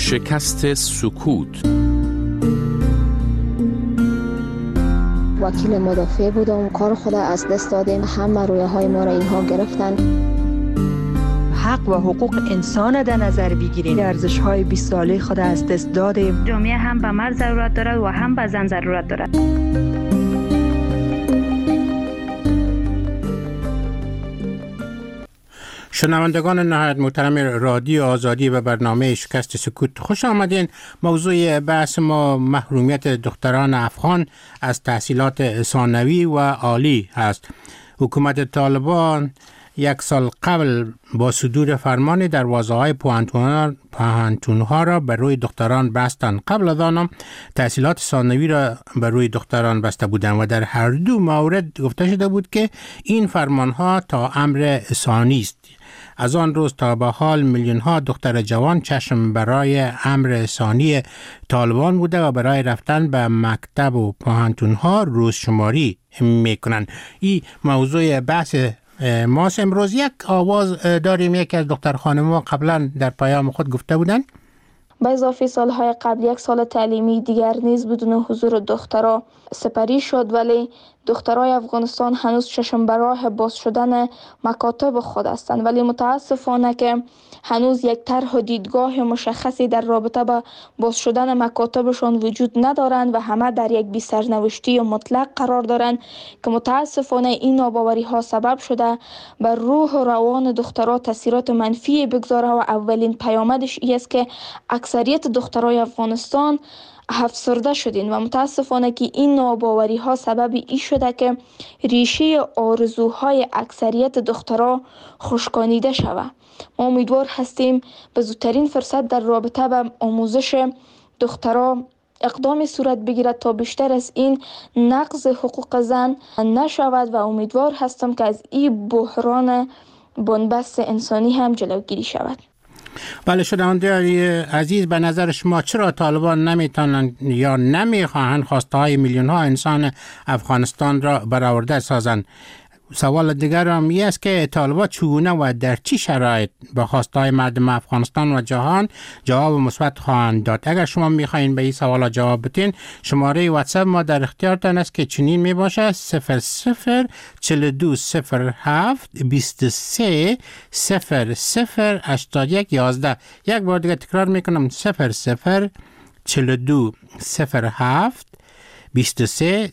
شکست سکوت. وکیل مدافع بودم، کار خود از دست دادیم، همه رویاهای ما را اینها گرفتن. حق و حقوق انسان در نظر بگیریم، ارزش‌های 20 ساله خود از دست دادیم. جامعه هم به مرد ضرورت دارد و هم به زن ضرورت دارد. شنوندگان نهایت محترم رادیو آزادی و برنامه شکست سکوت، خوش آمدین. موضوع بحث ما محرومیت دختران افغان از تحصیلات ثانوی و عالی است. حکومت طالبان یک سال قبل با صدور فرمان دروازه‌های پوهنتون‌ها را بر روی دختران بستند. قبل از آن تحصیلات ثانوی را بر روی دختران بسته بودند و در هر دو مورد گفته شده بود که این فرمان‌ها تا امر ثانی است. از آن روز تا به حال میلیون‌ها دختر جوان چشم برای امر ثانی طالبان بوده و برای رفتن به مکتب و پوهنتون‌ها روز شماری می‌کنند. این موضوع بحث ماست. امروز یک آواز داریم. یکی از دختر خانم‌ها قبلا در پیام خود گفته بودند به اضافه سالهای قبل یک سال تعلیمی دیگر نیز بدون حضور دخترها سپری شد، ولی دخترای افغانستان هنوز چشم به راه باز شدن مکاتب خود هستند، ولی متاسفانه که هنوز یک طرح و دیدگاه مشخصی در رابطه با باز شدن مکاتبشان وجود ندارند و همه در یک بی سرنوشتی مطلق قرار دارند که متاسفانه این ناباوری ها سبب شده بر روح و روان دخترها تاثیرات منفی بگذاره و اولین پیامدش این است که اکثریت دخترای افغانستان افسرده شدین و متاسفانه که این ناباوری ها سبب ای شده که ریشه آرزوهای اکثریت دخترها خشکانیده شود. ما امیدوار هستیم به زودترین فرصت در رابطه با آموزش دخترها اقدامی صورت بگیرد تا بیشتر از این نقض حقوق زن نشود و امیدوار هستم که از این بحران بنبست انسانی هم جلوگیری شود. بله، شنوندگان عزیز، به نظر شما چرا طالبان نمیتونن یا نمیخواهند خواسته های میلیون ها انسان افغانستان را برآورده سازند؟ سوال دیگر هم این است که طالبان چگونه و در چی شرایط به خواسته های مردم افغانستان و جهان جواب مثبت خواهند داد؟ اگر شما میخواین به این سوال جواب بدین، شماره واتساپ ما در اختیارتان است که چنین میباشه: 004207 23 008111. یک بار دیگه تکرار میکنم: 004207 23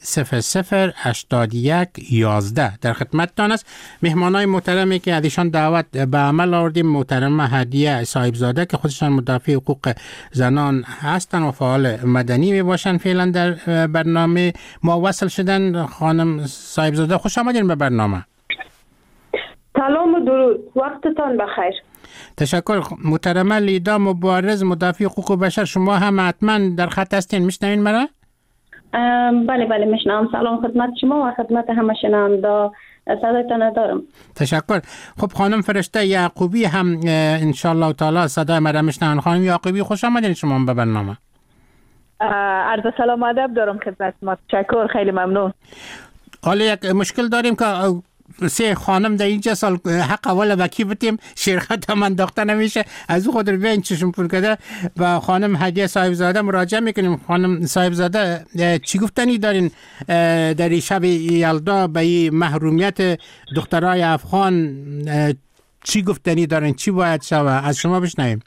008111. در خدمتتان است. مهمانای محترمی که ازشان دعوت به عمل آوردیم: محترم هدیه صاحبزاده که خودشان مدافع حقوق زنان هستند و فعال مدنی می باشند، فعلا در برنامه ما وصل شدن. خانم صاحبزاده، خوش آمدین به برنامه. سلام و درود، وقتتان بخیر. تشکر. محترمه لیدا مبارز، مدافع حقوق بشر، شما هم حتما در خط هستین، میشنوین مرا؟ بله میشنم. سلام خدمت شما و خدمت همه شنونده، صدایتان دارم. تشکر. خب خانم فرشته یعقوبی هم انشالله تعالی صدای مرا میشنون. خانم یعقوبی، خوش آمدین شما به برنامه. عرض سلام و ادب دارم خدمت شما. تشکر، خیلی ممنون. حالا یک مشکل داریم که سه خانم در اینجا سال حق اول وکی بتیم، شرکت هم انداخته نمیشه، از خود رو بین چشم پر کرده. و خانم هدیه صاحبزاده مراجعه میکنیم. خانم صاحبزاده، چی گفتنی دارین در این شب یلدا به این محرومیت دخترای افغان؟ چی گفتنی دارین؟ چی باید شود؟ از شما بشنویم.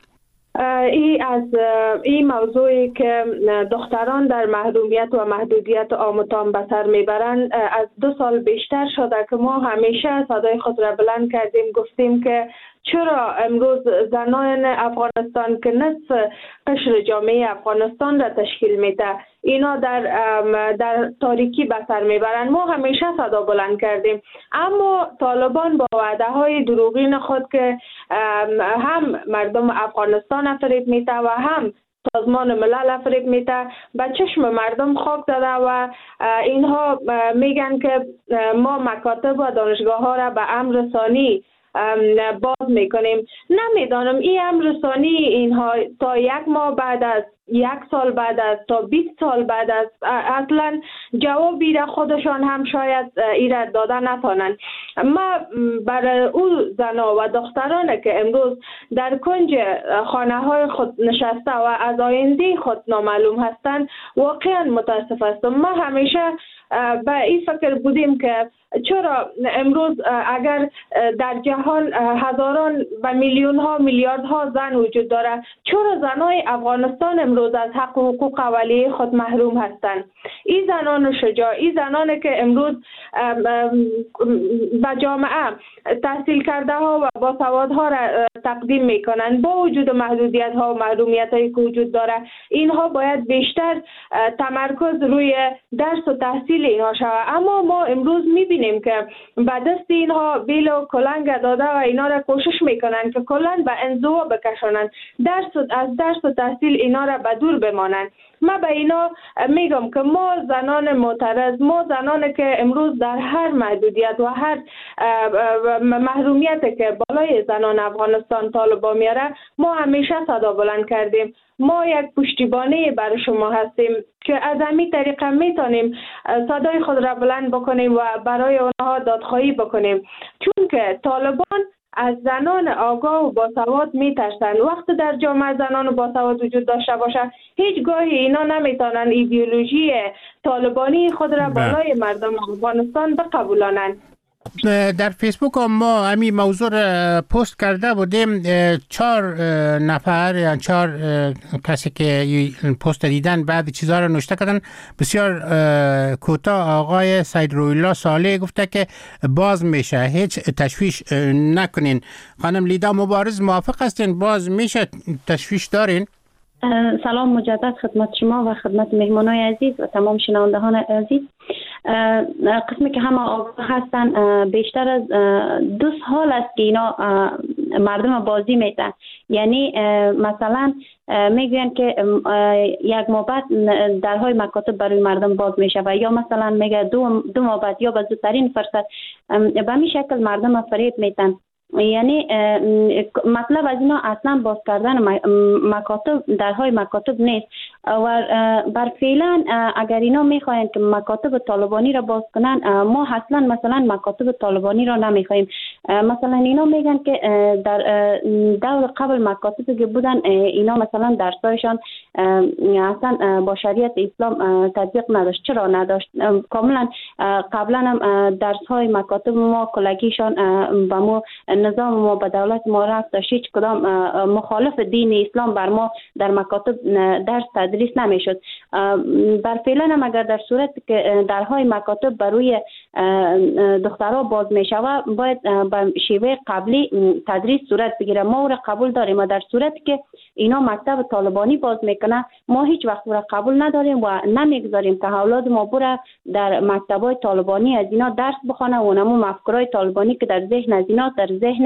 این موضوعی که دختران در محرومیت و محدودیت آموزان به سر میبرند از 2 سال بیشتر شده که ما همیشه صدای خود را بلند کردیم، گفتیم که چرا امروز زنان افغانستان که نصف قشر جامعه افغانستان را تشکیل میده اینا در تاریکی به سر میبرند. ما همیشه صدا بلند کردیم، اما طالبان با وعده های دروغین خود که هم مردم افغانستان فریب میده و هم سازمان ملل فریب میده به چشم مردم خاک زده و اینها میگن که ما مکاتب و دانشگاه ها را به امر ثانی باز میکنیم. نمیدانم این امر ثانی اینها تا 1 ماه بعد از 1 سال بعد است تا 20 سال بعد است، اصلا جوابی را خودشان هم شاید ایرا داده نتانند. ما برای او زنا و دختران که امروز در کنج خانه های خود نشسته و از آینده خود نامعلوم هستند واقعا متاسف هستم. ما همیشه به این فکر بودیم که چرا امروز اگر در جهان هزاران و میلیون ها میلیارد ها زن وجود داره، چرا زنای افغانستان امروز از حق و حقوق اولیه خود محروم هستند؟ این زنان شجاع، این زنانی که امروز به جامعه تحصیل کرده ها و باسواد ها را تقدیم میکنند، با وجود محدودیت ها و محرومیت هایی که وجود داره، اینها باید بیشتر تمرکز روی درس و تحصیل اینها شود. اما ما امروز میبینیم که به دست اینها بیل و کلنگ داده و اینا را کوشش میکنند که کلن به انزوا بکشانند، از درس و تحصیل اینا را به دور بمانند. ما به اینا میگم که ما زنان معترض، ما زنان که امروز در هر محدودیت و هر محرومیت که بالای زنان افغانستان طالبان میاره، ما همیشه صدا بلند کردیم. ما یک پشتیبانی برای شما هستیم که از همین طریقه میتونیم صدای خود را بلند بکنیم و برای آنها دادخواهی بکنیم، چون که طالبان از زنان آگاه و باسواد میترسند. وقت در جامعه زنان و باسواد وجود داشته باشه، هیچگاهی اینا نمیتونن ایدئولوژی طالبانی خود را بالای مردم افغانستان بقبولانند. در فیسبوک ما همین موضوع پست کرده بودیم. 4 نفر یا 4 کسی که پست دیدن بعد چیزها رو نوشته کردن بسیار کوتاه. آقای سید رویالله صالح گفته که باز میشه، هیچ تشویش نکنین. خانم لیدا مبارز موافق هستین باز میشه، تشویش دارین؟ سلام مجدد خدمت شما و خدمت مهمانای عزیز و تمام شنوندگان عزیز. قسمی که همه آگاه هستن، بیشتر از 2 سال است که اینا مردم بازی میتن. یعنی مثلا میگوین که یک ماه بعد درهای مکاتب برای مردم باز میشه و یا مثلا میگه 2 ماه بعد یا به زودترین فرصت. به این شکل مردم فریب میتن. یعنی مطلب از اینا اصلا باز کردن مکاتب، درهای مکاتب نیست و بر فعلا اگر اینا میخواین که مکاتب طالبانی را باز کنن، ما اصلا مثلا مکاتب طالبانی را نمیخوایم. مثلا اینا میگن که در دور قبل مکاتبی که بودن اینا مثلا درسایشان اصلا با شریعت اسلام تطبیق نداشت. چرا نداشت؟ کاملا قبلا هم درسهای مکاتب ما کلگیشان به ما نظام ما به دولت ما رفت، هیچ کدام مخالف دین اسلام بر ما در مکاتب درس تدریس نمیشد. بر فعلا هم اگر در صورت که درهای مکاتب بروی دخترها باز میشود باید به شیوه قبلی تدریس صورت بگیره. ما را قبول داریم و در صورت که اینا مکتب طالبانی باز میکنه ما هیچ وقت را قبول نداریم و نمیگذاریم که اولاد ما بره در مکتبای طالبانی از اینا درس بخونه و نمو مفکرای طالبانی که در ذهن از اینا در ذهن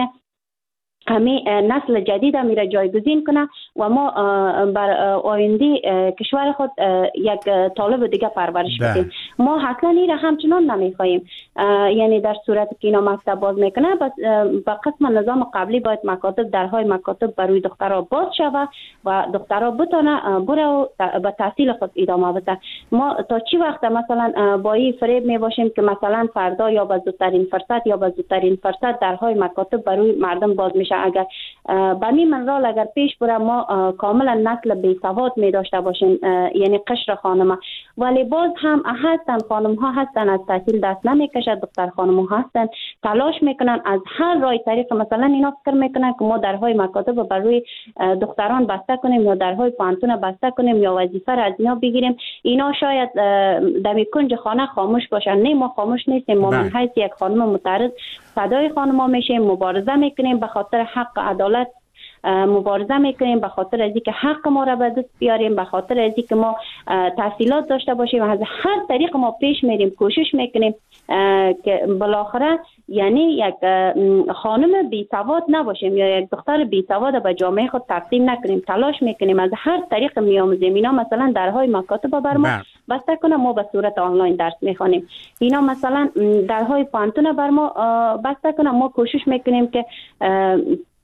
همه نسل جدید میره جایگزین کنه و ما بر آینده کشور خود یک طالب دیگه پرورش بدیم. ما اصلا این را همچنان نمیخواهیم. یعنی در صورت که اینا مکتب باز میکنه بس با قسم نظام قبلی باید مکاتب، درهای مکاتب برای دخترها باز شود و دخترها بتونه بره و به تحصیل خود ادامه بده. ما تا چی وقت مثلا با این فریب میباشیم که مثلا فردا یا به زودترین فرصت یا به زودترین فرصت درهای مکاتب برای مردم باز میشه؟ اگر به می منرال اگر پیش بره ما کاملا نسل بی سواد می داشته باشیم، یعنی قشر خانم. ولی باز هم هستن خانم ها هستن از تحصیل دست نمی کشد، دختر خانم ها هستن تلاش میکنن از هر راه طریق. مثلا اینا فکر میکنن که ما درهای مکاتب برای دختران بسته کنیم یا درهای پانتون بسته کنیم یا وظیفه را از اینا بگیریم. اینا شاید در کنج خانه خاموش باشن. نه، ما خاموش نیستیم. ما من حیث یک خانم معترض صدای خانم ها میشیم، مبارزه میکنیم، به خاطر حق عدالت مبارزه میکنیم، به خاطر از اینکه حق ما را به دست بیاریم، به خاطر از اینکه ما تحصیلات داشته باشیم. از هر طریق ما پیش میریم، کوشش میکنیم که بالاخره یعنی یک خانم بی سواد نباشیم یا یک دختر بی سواد به جامعه خود تقدیم نکنیم. تلاش میکنیم از هر طریق میآموزیم. اینا مثلا درهای مکاتب بر ما بسته کنه، ما به صورت آنلاین درس میخوانیم. اینا مثلا درهای پانتون بر ما بسته کنه، ما کوشش میکنیم که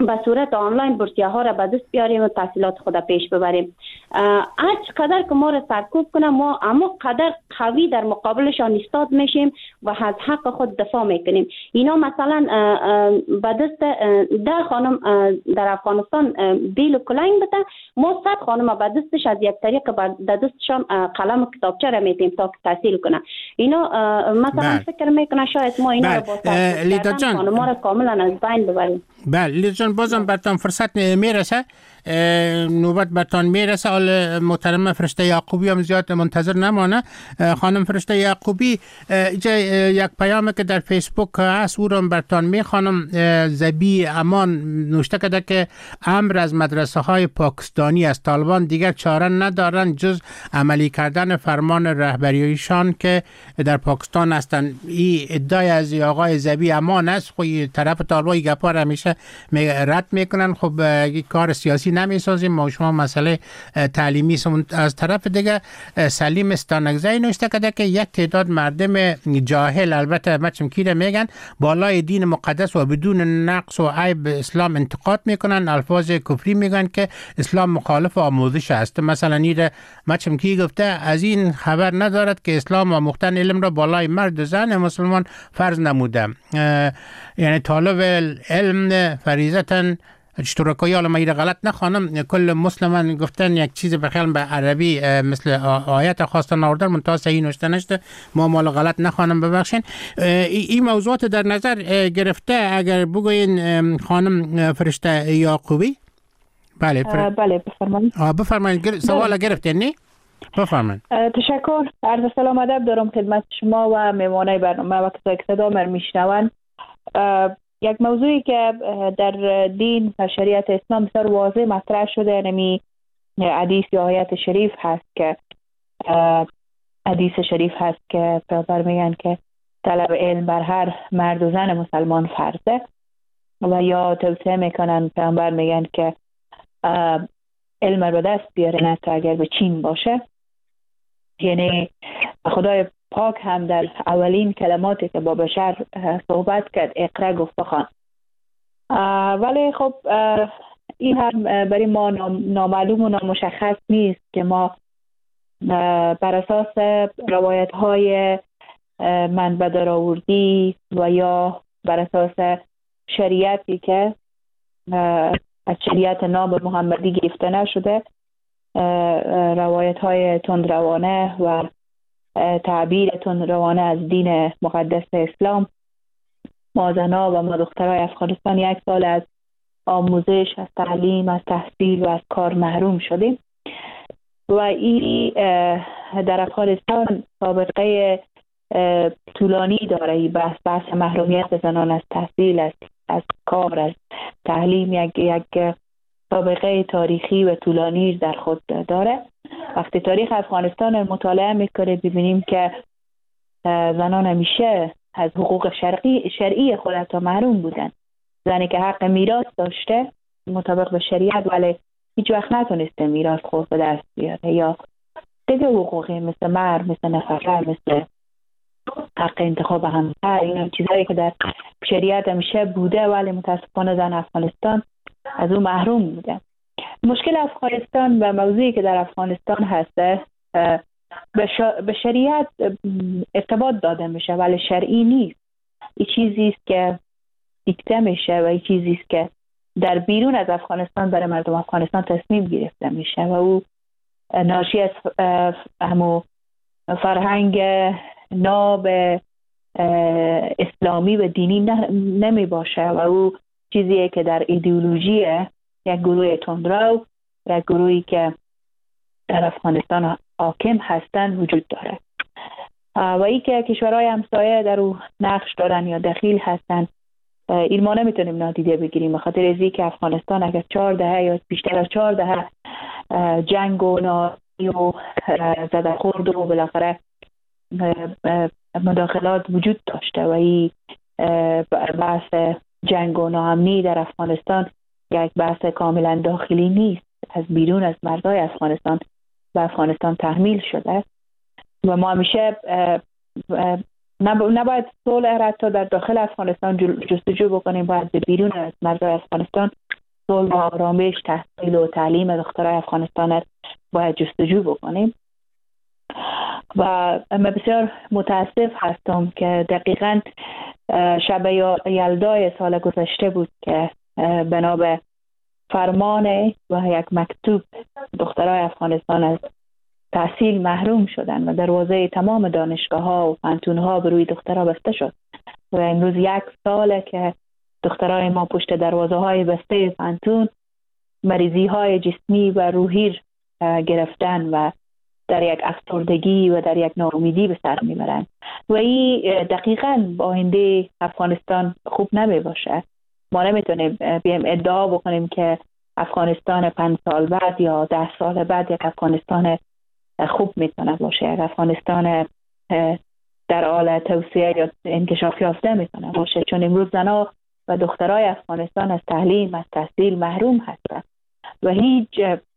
به صورت آنلاین بورسیه ها را به دست بیاریم و تحصیلات خود پیش ببریم. هر چقدر که ما را سرکوب کنه ما اما قدر قوی در مقابلشان ایستاد میشیم و از حق خود دفاع میکنیم. اینا مثلا به دست در خانم در افغانستان بیل و کلنگ بده، ما 100 خانم به دستش از یک طریق در دستشان قلم و کتابچه را میتیم تا که تحصیل کنه. اینا مثلا فکر میکنه شاید ما اینا را با تحصیل کردن ما را کاملا از بین ببریم. بله لیدا جان، بازم برتان فرصت میرسه، نوبت برتان میرسه. حال محترم فرشته یعقوبی هم زیاد منتظر نمانه. خانم فرشته یعقوبی، یک پیامی که در فیسبوک هست او را برتان میخوانم. زبی امان نوشته کرده که امر از مدرسه های پاکستانی از طالبان دیگر چاره ندارند جز عملی کردن فرمان رهبریشان که در پاکستان هستند. این ادعای از آقای زبی امان است. خب طرف طالبان گپا را همیشه رد میکنن. خب کار سیاسی نمیسازیم ما شما مسئله تعلیمی. از طرف دیگه سلیم استانکزی نوشته کرده که یک تعداد مردم جاهل، البته مچم کیره میگن، بالای دین مقدس و بدون نقص و عیب اسلام انتقاد میکنن، الفاظ کفری میگن که اسلام مخالف آموزش است. مثلا نیره مچم کی گفته از این خبر ندارد که اسلام آموختن علم را بالای مرد و زن مسلمان فرض نموده. یعنی طالب علم فریضتاً اشتراکایی، حالا من این غلط نخوانم، کل مسلمان گفتن یک چیز بخیال به عربی مثل آیت خواستن آوردن منتها صحیح نوشته نشده. ما مال غلط نخوانم ببخشین. این موضوعات در نظر گرفته اگر بگوین خانم فرشته یعقوبی. بله بله بفرمایید. سوال گرفتین نه؟ بفرمایید. تشکر. عرض سلام ادب دارم خدمت شما و مهمانای برنامه و کسایی که صدا من میشنون. یک موضوعی که در دین و شریعت اسلام بسیار واضح مطرح شده، نمی حدیث یا آیت شریف هست که پیامبر میگن که طلب علم بر هر مرد و زن مسلمان فرضه، و یا توصیه میکنن پیامبر میگن که علم رو دست بیاره نه تا اگر به چین باشه. یعنی خدای پاک هم در اولین کلماتی که با بشر صحبت کرد اقرا گفت بخوان. ولی خب این هم برای ما نامعلوم و نامشخص نیست که ما بر اساس روایت های منبع درآوردی و یا بر اساس شریعتی که از شریعت ناب محمدی گرفته نشده، روایت های تندروانه و تعبیر تندروانه از دین مقدس اسلام، ما زنها و ما دخترای افغانستان 1 سال از آموزش، از تعلیم، از تحصیل و از کار محروم شدیم و این در افغانستان سابقه طولانی داره. این بحث محرومیت زنان از تحصیل، از کار، از تعلیم یک سابقه تاریخی و طولانی در خود داره. وقتی تاریخ افغانستان مطالعه میکنه ببینیم که زنان همیشه از حقوق شرعی خودت محروم بودن. زنی که حق میراث داشته مطابق به شریعت ولی هیچ وقت نتونسته میراث خود به دست بیاره، یا دیگه حقوقی مثل مهر، مثل نفقه، مثل حق انتخاب همسر، این چیزایی که در شریعت همیشه بوده ولی متاسفانه زن افغانستان از اون محروم بوده. مشکل افغانستان و موضوعی که در افغانستان هسته به شریعت ارتباط داده میشه ولی شرعی نیست. این چیزی است که دیکته میشه و این چیزی است که در بیرون از افغانستان برای مردم افغانستان تصمیم گرفته میشه و او ناشی از همو فرهنگ ناب اسلامی و دینی نمی باشه و او چیزیه که در ایدئولوژی یک گروه تندرو، یک گروهی که در افغانستان حاکم هستند وجود داره و ای که کشورهای همسایه در او نقش دارن یا دخیل هستند. این ما نمیتونیم نادیده بگیریم بخاطر از اینکه افغانستان اگر 4 دهه یا بیشتر از 4 دهه جنگ و ناامنی و زده خورد و بالاخره مداخلات وجود داشته و این بحث جنگ و ناامنی در افغانستان یک بحث کاملا داخلی نیست، از بیرون از مردای افغانستان به افغانستان تحمیل شده و ما همیشه نباید صلح حتی در داخل افغانستان جستجو بکنیم، باید به بیرون از مردای افغانستان صلح و آرامش، تحصیل و تعلیم دخترای افغانستان باید جستجو بکنیم. و من بسیار متاسف هستم که دقیقاً شب یلدای سال گذشته بود که بنا به فرمان و یک مکتوب دخترای افغانستان از تحصیل محروم شدن و دروازه تمام دانشگاه ها و پانتون ها به روی دخترها بسته شد و امروز 1 ساله که دخترای ما پشت دروازه های بسته پانتون مریضی های جسمی و روحی گرفتن و در یک افسردگی و در یک ناامیدی به سر میبرند و این دقیقاً با آینده افغانستان خوب نمی باشه. ما نمیتونیم بیایم ادعا بکنیم که افغانستان 5 سال بعد یا 10 سال بعد یک افغانستان خوب میتونه باشه، یک افغانستان در حال توسعه یا انکشاف یافته میتونه باشه، چون امروز زنها و دخترای افغانستان از تعلیم، از تحصیل محروم هستند و هیچ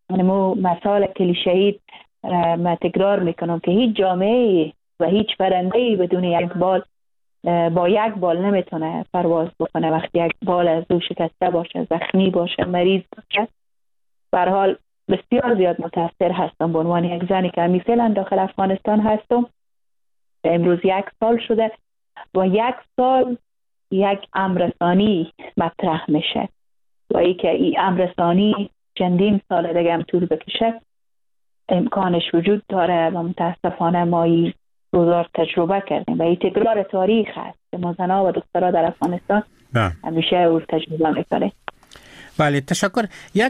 مثال کلیشه‌ای من تکرار میکنم که هیچ جامعه و هیچ پرنده‌ای بدون یک بال با یک بال نمیتونه پرواز بکنه. وقتی یک بال از او شکسته باشه، زخمی باشه، مریض باشه. به هر حال بسیار زیاد متاثر هستم به عنوان یک زنی که همی فعلا داخل افغانستان هستم. امروز 1 سال شده و 1 سال یک امرسانی مطرح میشه و ای که این امرسانی چندین سال دیگه هم طول بکشه امکانش وجود داره و متاسفانه ما این روزار تجربه کردیم و این تکرار تاریخ هست که ما زنها و دخترها در افغانستان همیشه او تجربه میکنیم. بله، تشکر. یک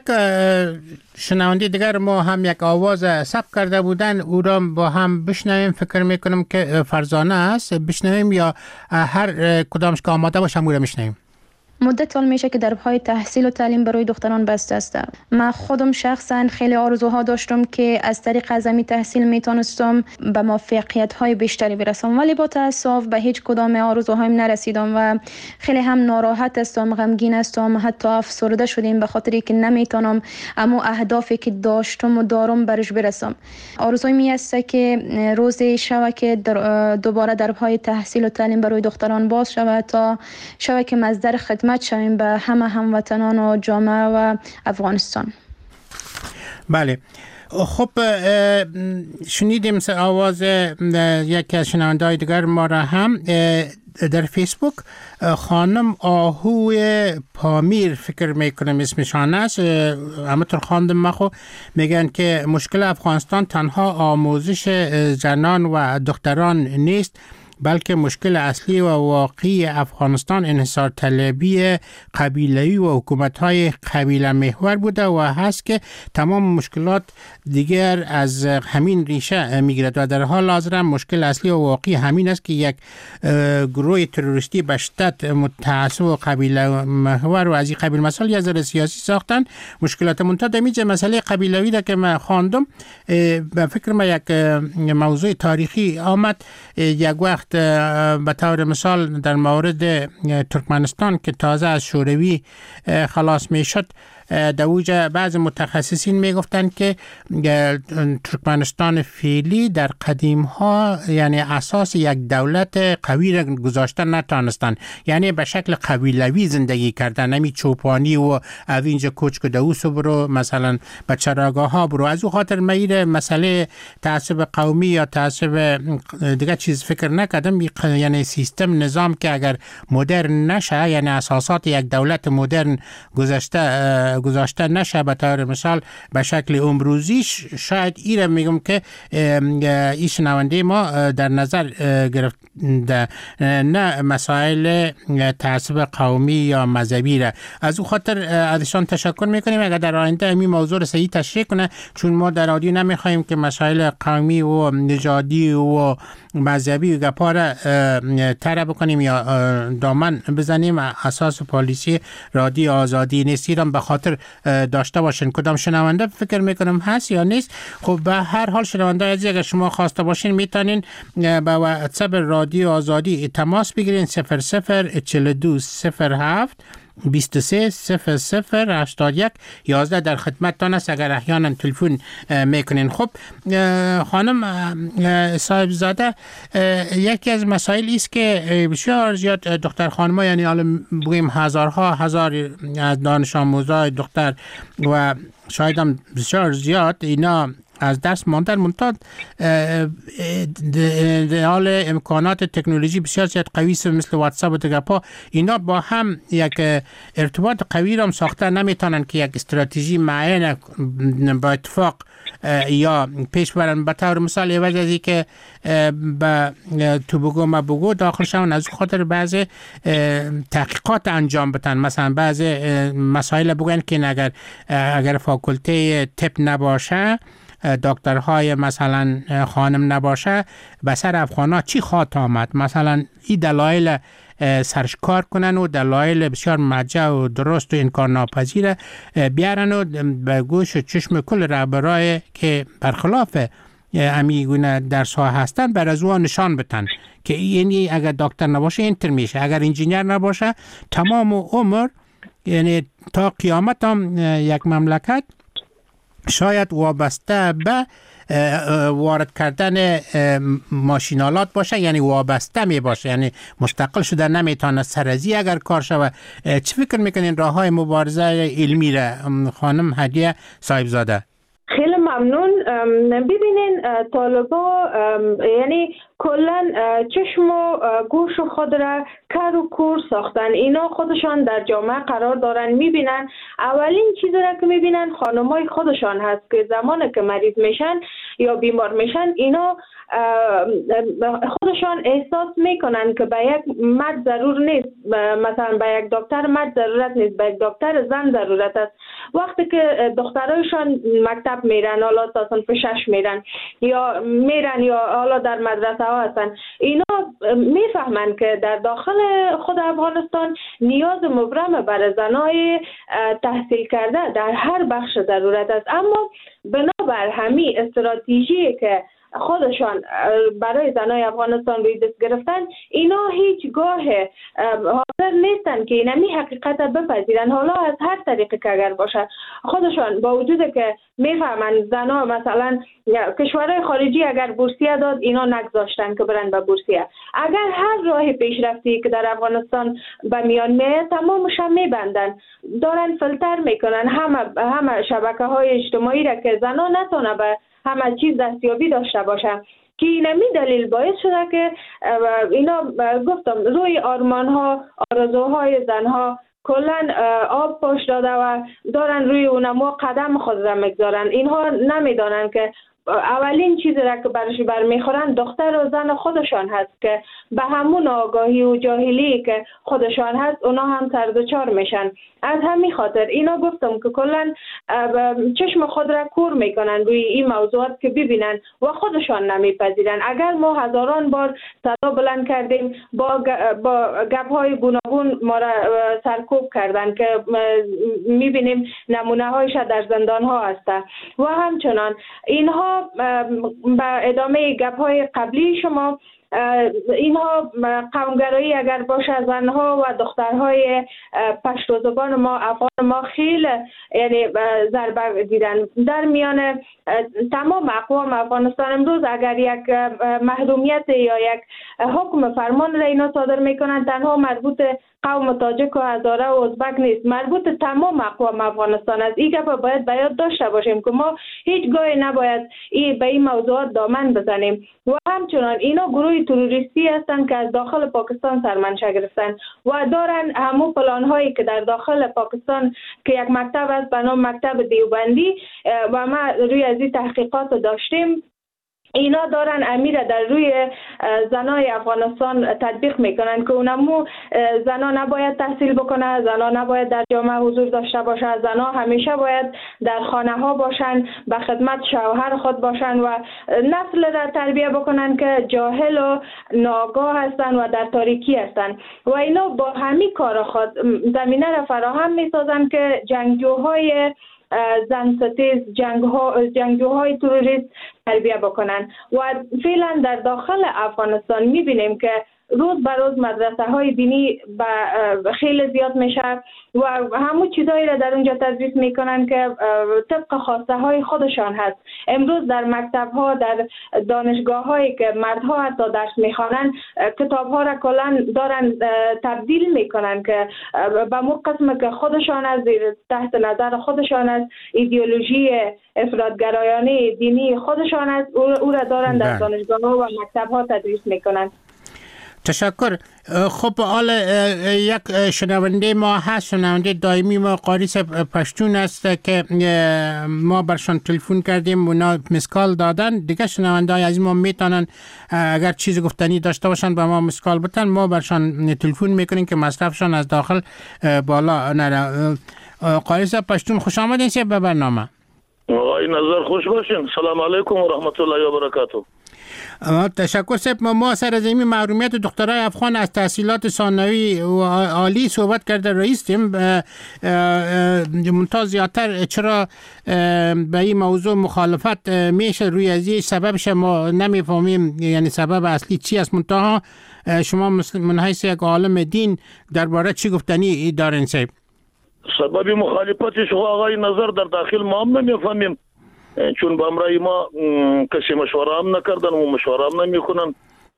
شنونده دیگر ما هم یک آواز ثبت کرده بودن، او را با هم بشنویم. فکر میکنم که فرزانه است، بشنویم یا هر کدامش که آماده باشم او را میشنویم؟ مدت سال میشه که دربهای تحصیل و تعلیم برای دختران بسته است. من خودم شخصا خیلی آرزوها داشتم که از طریق ازمی تحصیل میتونستم به موفقیت‌های بیشتری برسم، ولی با تأسف به هیچ کدام آرزوهایم نرسیدم و خیلی هم ناراحت هستم، غمگین هستم، حتی افسرده شدیم به خاطری که نمیتونم اما اهدافی که داشتم و دارم برش برسم. آرزوی می است که روزی شود که دوباره دربهای تحصیل و تعلیم برای دختران باز شود تا شود که مصدر خدمت شویم به همه هموطنان و جامعه و افغانستان. بله، خب شنیدیم آواز یکی از شنونده‌های دیگر ما را هم در فیسبوک. خانم آهوی پامیر فکر میکنم اسمشان است، همونطور خواندم ما خو میگن که مشکل افغانستان تنها آموزش زنان و دختران نیست، بلکه مشکل اصلی و واقعی افغانستان انحصار طلبی قبیله‌ای و حکومت‌های قبیله محور بوده و هست که تمام مشکلات دیگر از همین ریشه میگیرد و در حال حاضر مشکل اصلی و واقعی همین است که یک گروه تروریستی به شدت متعصب و قبیله محور و از این قبیل مسائل یه ذره سیاسی ساختن. مشکلات منتها میشه مسئله قبیله‌ای را که من خواندم، به فکر من یک موضوع تاریخی آمد. یک وقت به طور مثال در مورد ترکمنستان که تازه از شوروی خلاص می شد، در اوجه بعض متخصصین می گفتند که ترکمنستان فعلی در قدیم ها یعنی اساس یک دولت قوی را گذاشته نتانستند، یعنی به شکل قبیلوی زندگی کردن، نمی چوپانی و از اینجا کوچ که دوسو برو مثلا به چراگاه ها برو. از او خاطر میر مسئله تعصب قومی یا تعصب دیگه چیز فکر نکردم. یعنی سیستم نظام که اگر مدرن نشه، یعنی اساسات یک دولت مدرن گذاشته نشه به طور مثال به شکل امروزی، شاید ایره میگم که این شنونده ما در نظر گرفت نه مسائل تعصب قومی یا مذهبی را. از او خاطر ازشان تشکر میکنیم اگر در آینده این موضوع را صحیح تشریح کنه، چون ما در رادیو نمیخوایم که مسائل قومی و نژادی و مذهبی و گپا را طرح بکنیم یا دامن بزنیم. اساس پالیسی رادیو آزادی نیست، ایران به خاطر داشته باشین. کدام شنونده فکر میکنم هست یا نیست؟ خب به هر حال شنونده عزیز اگر شما خواسته باشین میتونین با واتساپ رادیو آزادی تماس بگیرین 004207 23 00 81 11 در خدمتتان است اگر احیانا تلفن میکنین. خب خانم صاحب زاده، یکی از مسائل است که بسیار زیاد دختر خانم‌ها، یعنی حالا بگیم هزار از دانش آموزای دختر و شاید هم بسیار زیاد اینا از درس ماندن منتها حال امکانات تکنولوژی بسیار زیاد قوی است مثل واتساپ و دیگر پا، اینا با هم یک ارتباط قوی را ساخته نمیتونن که یک استراتژی معین با اتفاق یا پیش برن. به طور مثال عوض از که به تو بگو ما بگو داخل شون، از خاطر بعض تحقیقات انجام بدن، مثلا بعض مسائل بگن که اگر فاکولته طب نباشه، دکترهای مثلا خانم نباشه، به سر افغانا چی خواهد آمد، مثلا این دلایل سرش کار کنن و دلایل بسیار مرجع و درست و انکار ناپذیره بیارن و به گوش و چشم کل رهبرای که برخلاف امیگونه درس ها هستن بر از او نشان بدن که یعنی اگر دکتر نباشه اینتر میشه، اگر انجینیر نباشه تمام عمر، یعنی تا قیامت هم یک مملکت شاید وابسته به وارد کردن ماشینالات باشه، یعنی وابسته می باشه، یعنی مستقل شده نمیتونه سرزی اگر کار شوه. چی فکر میکنین راه های مبارزه علمی را خانم هدیه صاحب زاده؟ خیلی ممنون. ببینین طالبا یعنی کلن چشم و گوش خود را کر و کور ساختن، اینا خودشان در جامعه قرار دارن، میبینن اولین چیزی را که میبینن خانمای خودشان هست که زمانی که مریض میشن یا بیمار میشن اینا خودشان احساس میکنن که به یک مرد ضرور نیست، مثلا به یک دکتر مرد ضرورت نیست، به یک دکتر زن ضرورت است. وقتی که دخترایشان مکتب میرن، حالا تا صنف 6 میرن یا حالا در مدرسه ها هستن، اینا میفهمن که در داخل خود افغانستان نیاز مبرم برای زنای تحصیل کرده در هر بخش ضرورت است. اما بنابر همین استراتژی که خودشان برای زنای افغانستان روی دست گرفتن، اینا هیچگاه حاضر نیستن که اینمی حقیقت بپذیرن، حالا از هر طریقی که اگر باشه. خودشان با وجود که میفهمن زنا مثلا کشورهای خارجی اگر بورسیه داد، اینا نگذاشتن که برن به بورسیه. اگر هر راه پیشرفتی که در افغانستان به میان میاد تمامش میبندن، دارن فیلتر میکنن همه شبکه های اجتماعی را که زنا نتونه به همه چیز دستیابی داشته باشه، که اینمی دلیل باعث شده که اینا گفتم روی آرمان ها آرزوهای زنها کلن آب پاش داده و دارن روی اونمو قدم خود را میگذارن. اینها نمیدانن که اولین چیزی را که برش برمیخورن دختر و زن خودشان هست که به همون آگاهی و جاهلی که خودشان هست اونا هم سردچار میشن. از همین خاطر اینا گفتم که کلن چشم خود را کور میکنن روی این موضوعات که ببینن و خودشان نمیپذیرن. اگر ما هزاران بار صدا بلند کردیم، با گپ های گوناگون ما را سرکوب کردن که میبینیم نمونه هایش در زندان ها هست و همچنان اینها به ادامه گپ های قبلی شما، اینها قومگرایی اگر باشه زنها و دخترهای پشتو زبان ما افغان ما خیلی یعنی ضربه دیدن در میان تمام اقوام افغانستان. امروز اگر یک محرومیت یا یک حکم فرمان را اینا صادر میکنن، تنها مربوط قوم تاجک و هزاره و ازبک نیست، مربوط تمام اقوام افغانستان است. این گپ باید به یاد داشته باشیم که ما هیچگاه نباید به این موضوعات دامن بزنیم. و همچنان اینا گروه تروریستی هستند که از داخل پاکستان سرمنشه گرفتن و دارن همون پلان هایی که در داخل پاکستان که یک مکتب است به نام مکتب دیوبندی و ما روی از این تحقیقات داشتیم، اینا دارن امیر در روی زنای افغانستان تطبیق میکنن که اونمو زنا نباید تحصیل بکنه، زنا نباید در جامعه حضور داشته باشه، زنا همیشه باید در خانه ها باشن، به خدمت شوهر خود باشن و نسل را تربیه بکنن که جاهل و ناآگاه هستن و در تاریکی هستن. و اینا با همین کار خود زمینه را فراهم میسازن که جنگجوهای زن ستیز، جنگجوهای تروریست تربیه بکنن. و فعلا در داخل افغانستان میبینیم که روز به روز مدرسه های دینی خیلی زیاد میشه و همون چیزایی را در اونجا تدریس میکنن که طبق خواسته های خودشان هست. امروز در مکتب ها، در دانشگاه هایی که مردها حتی درس میخوانن، کتاب ها را کلا دارن تبدیل میکنن که به مو قسم که خودشان از تحت نظر خودشان از ایدئولوژی افراطگرایانه دینی خودشان از او را دارن در دانشگاه ها و مکتب ها تدریس میکنن. تشکر. خب حالا یک شنونده ما هست، شنونده دائمی ما قاری پشتون است که ما برشان تلفن کردیم، اونا مسکال دادن. دیگه شنونده های از ما میتونن اگر چیز گفتنی داشته باشن به ما مسکال بتن، ما برشان تلفن میکنیم که مصرفشان از داخل بالا نره. قاری پشتون خوش آمدین سیب به برنامه. آقای نظر خوش باشین. سلام علیکم و رحمت الله و برکاته. تشکر صاحب. ما سر از این محرومیت دخترای افغان از تحصیلات ثانوی و عالی صحبت کرده رئیسیم. ممتاز زیادتر چرا به این موضوع مخالفت میشه روی از این سببش ما نمیفهمیم، یعنی سبب اصلی چی است. منتها شما من حیث یک عالم دین درباره چی گفتنی دارین صاحب؟ سبب مخالفتش آقای نظر در داخل ما هم نمیفهمیم، چون با امرای ما کسی مشوره هم نکردن و مشوره هم نمیکنن.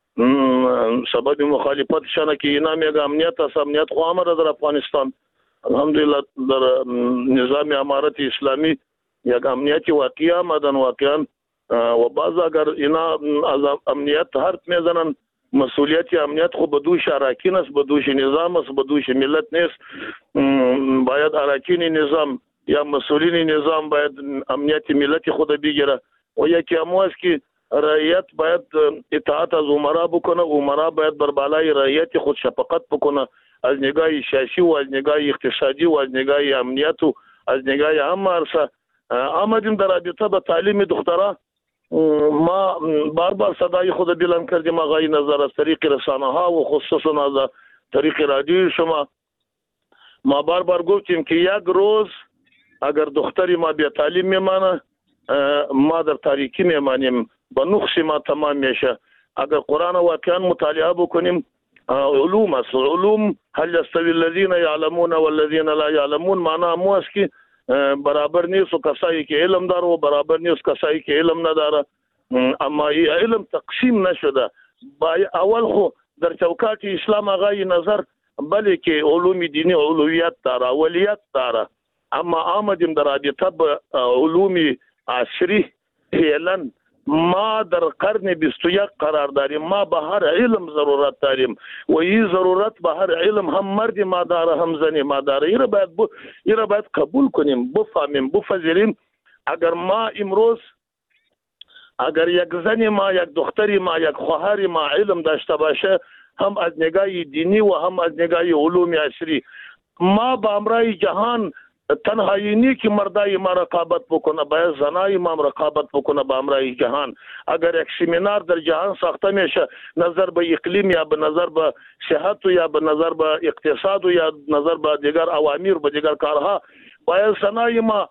سبب مخالفتشانه که اینا میگه امنیت است. امنیت خو امر در افغانستان الحمدلله در نظام امارت اسلامی یک امنیتی واقعی آمدن واقعا و بعض اگر اینا از امنیت حرف میزنن، مسئولیت امنیت خو به دوش اراکین است، به دوش نظام است، به دوش ملت نیست. باید اراکین نظام یا مسئولین نظام باید امنیت ملت خود بگیره و یکی همو است که رعیت باید اطاعت از امرا بکنه، امرا باید بر بالای رعیت خود شفقت بکنه، از نگاه سیاسی و از نگاه اقتصادی و از نگاه امنیت و از نگاه هم عرصه. آمدیم در رابطه به تعلیم دخترها. ما بار صدای خود بلند کردیم آقای نظر از طریق رسانه ها و خصوصا از طریق رادیو شما. ما بار گفتیم که یک روز اگر دختری ما بی تعلیم میمانه ما در تاریکی میمانیم، با نقص ما تمام میشه. اگر قرآن واقعا مطالعه بکنیم، علوم است، علوم هل یستوی الذین یعلمون والذین لا یعلمون، معنا مو است که برابر نیست و کسایی که علم داره و برابر نیست کسایی که علم نداره. اما علم تقسیم نشده. اول خو در چوکات اسلام آقای نظر بله که علوم دینی اولویت داره، اولیت داره، اما آمدیم در رابطه به علوم عصری فعلا ما در قرن 21 قرار داریم. ما به هر علم ضرورت داریم و این ضرورت به هر علم هم مرد ما داره هم زنی ما داره. این را باید قبول کنیم، بفهمیم، بپذیریم. اگر ما امروز اگر یک زن ما، یک دختری ما، یک خواهر ما علم داشته باشه، هم از نگاه دینی و هم از نگاه علوم عصری، ما با امرای جهان تنهایی نی که مردای ما رقابت بکنه، باید زنای ما رقابت بکنه با امرای جهان. اگر یک سمینار در جهان ساخته میشه نظر به اقلیم یا به نظر به صحت یا به نظر به اقتصاد یا نظر به دیگر اوامر به دیگر کارها، باید زنای ما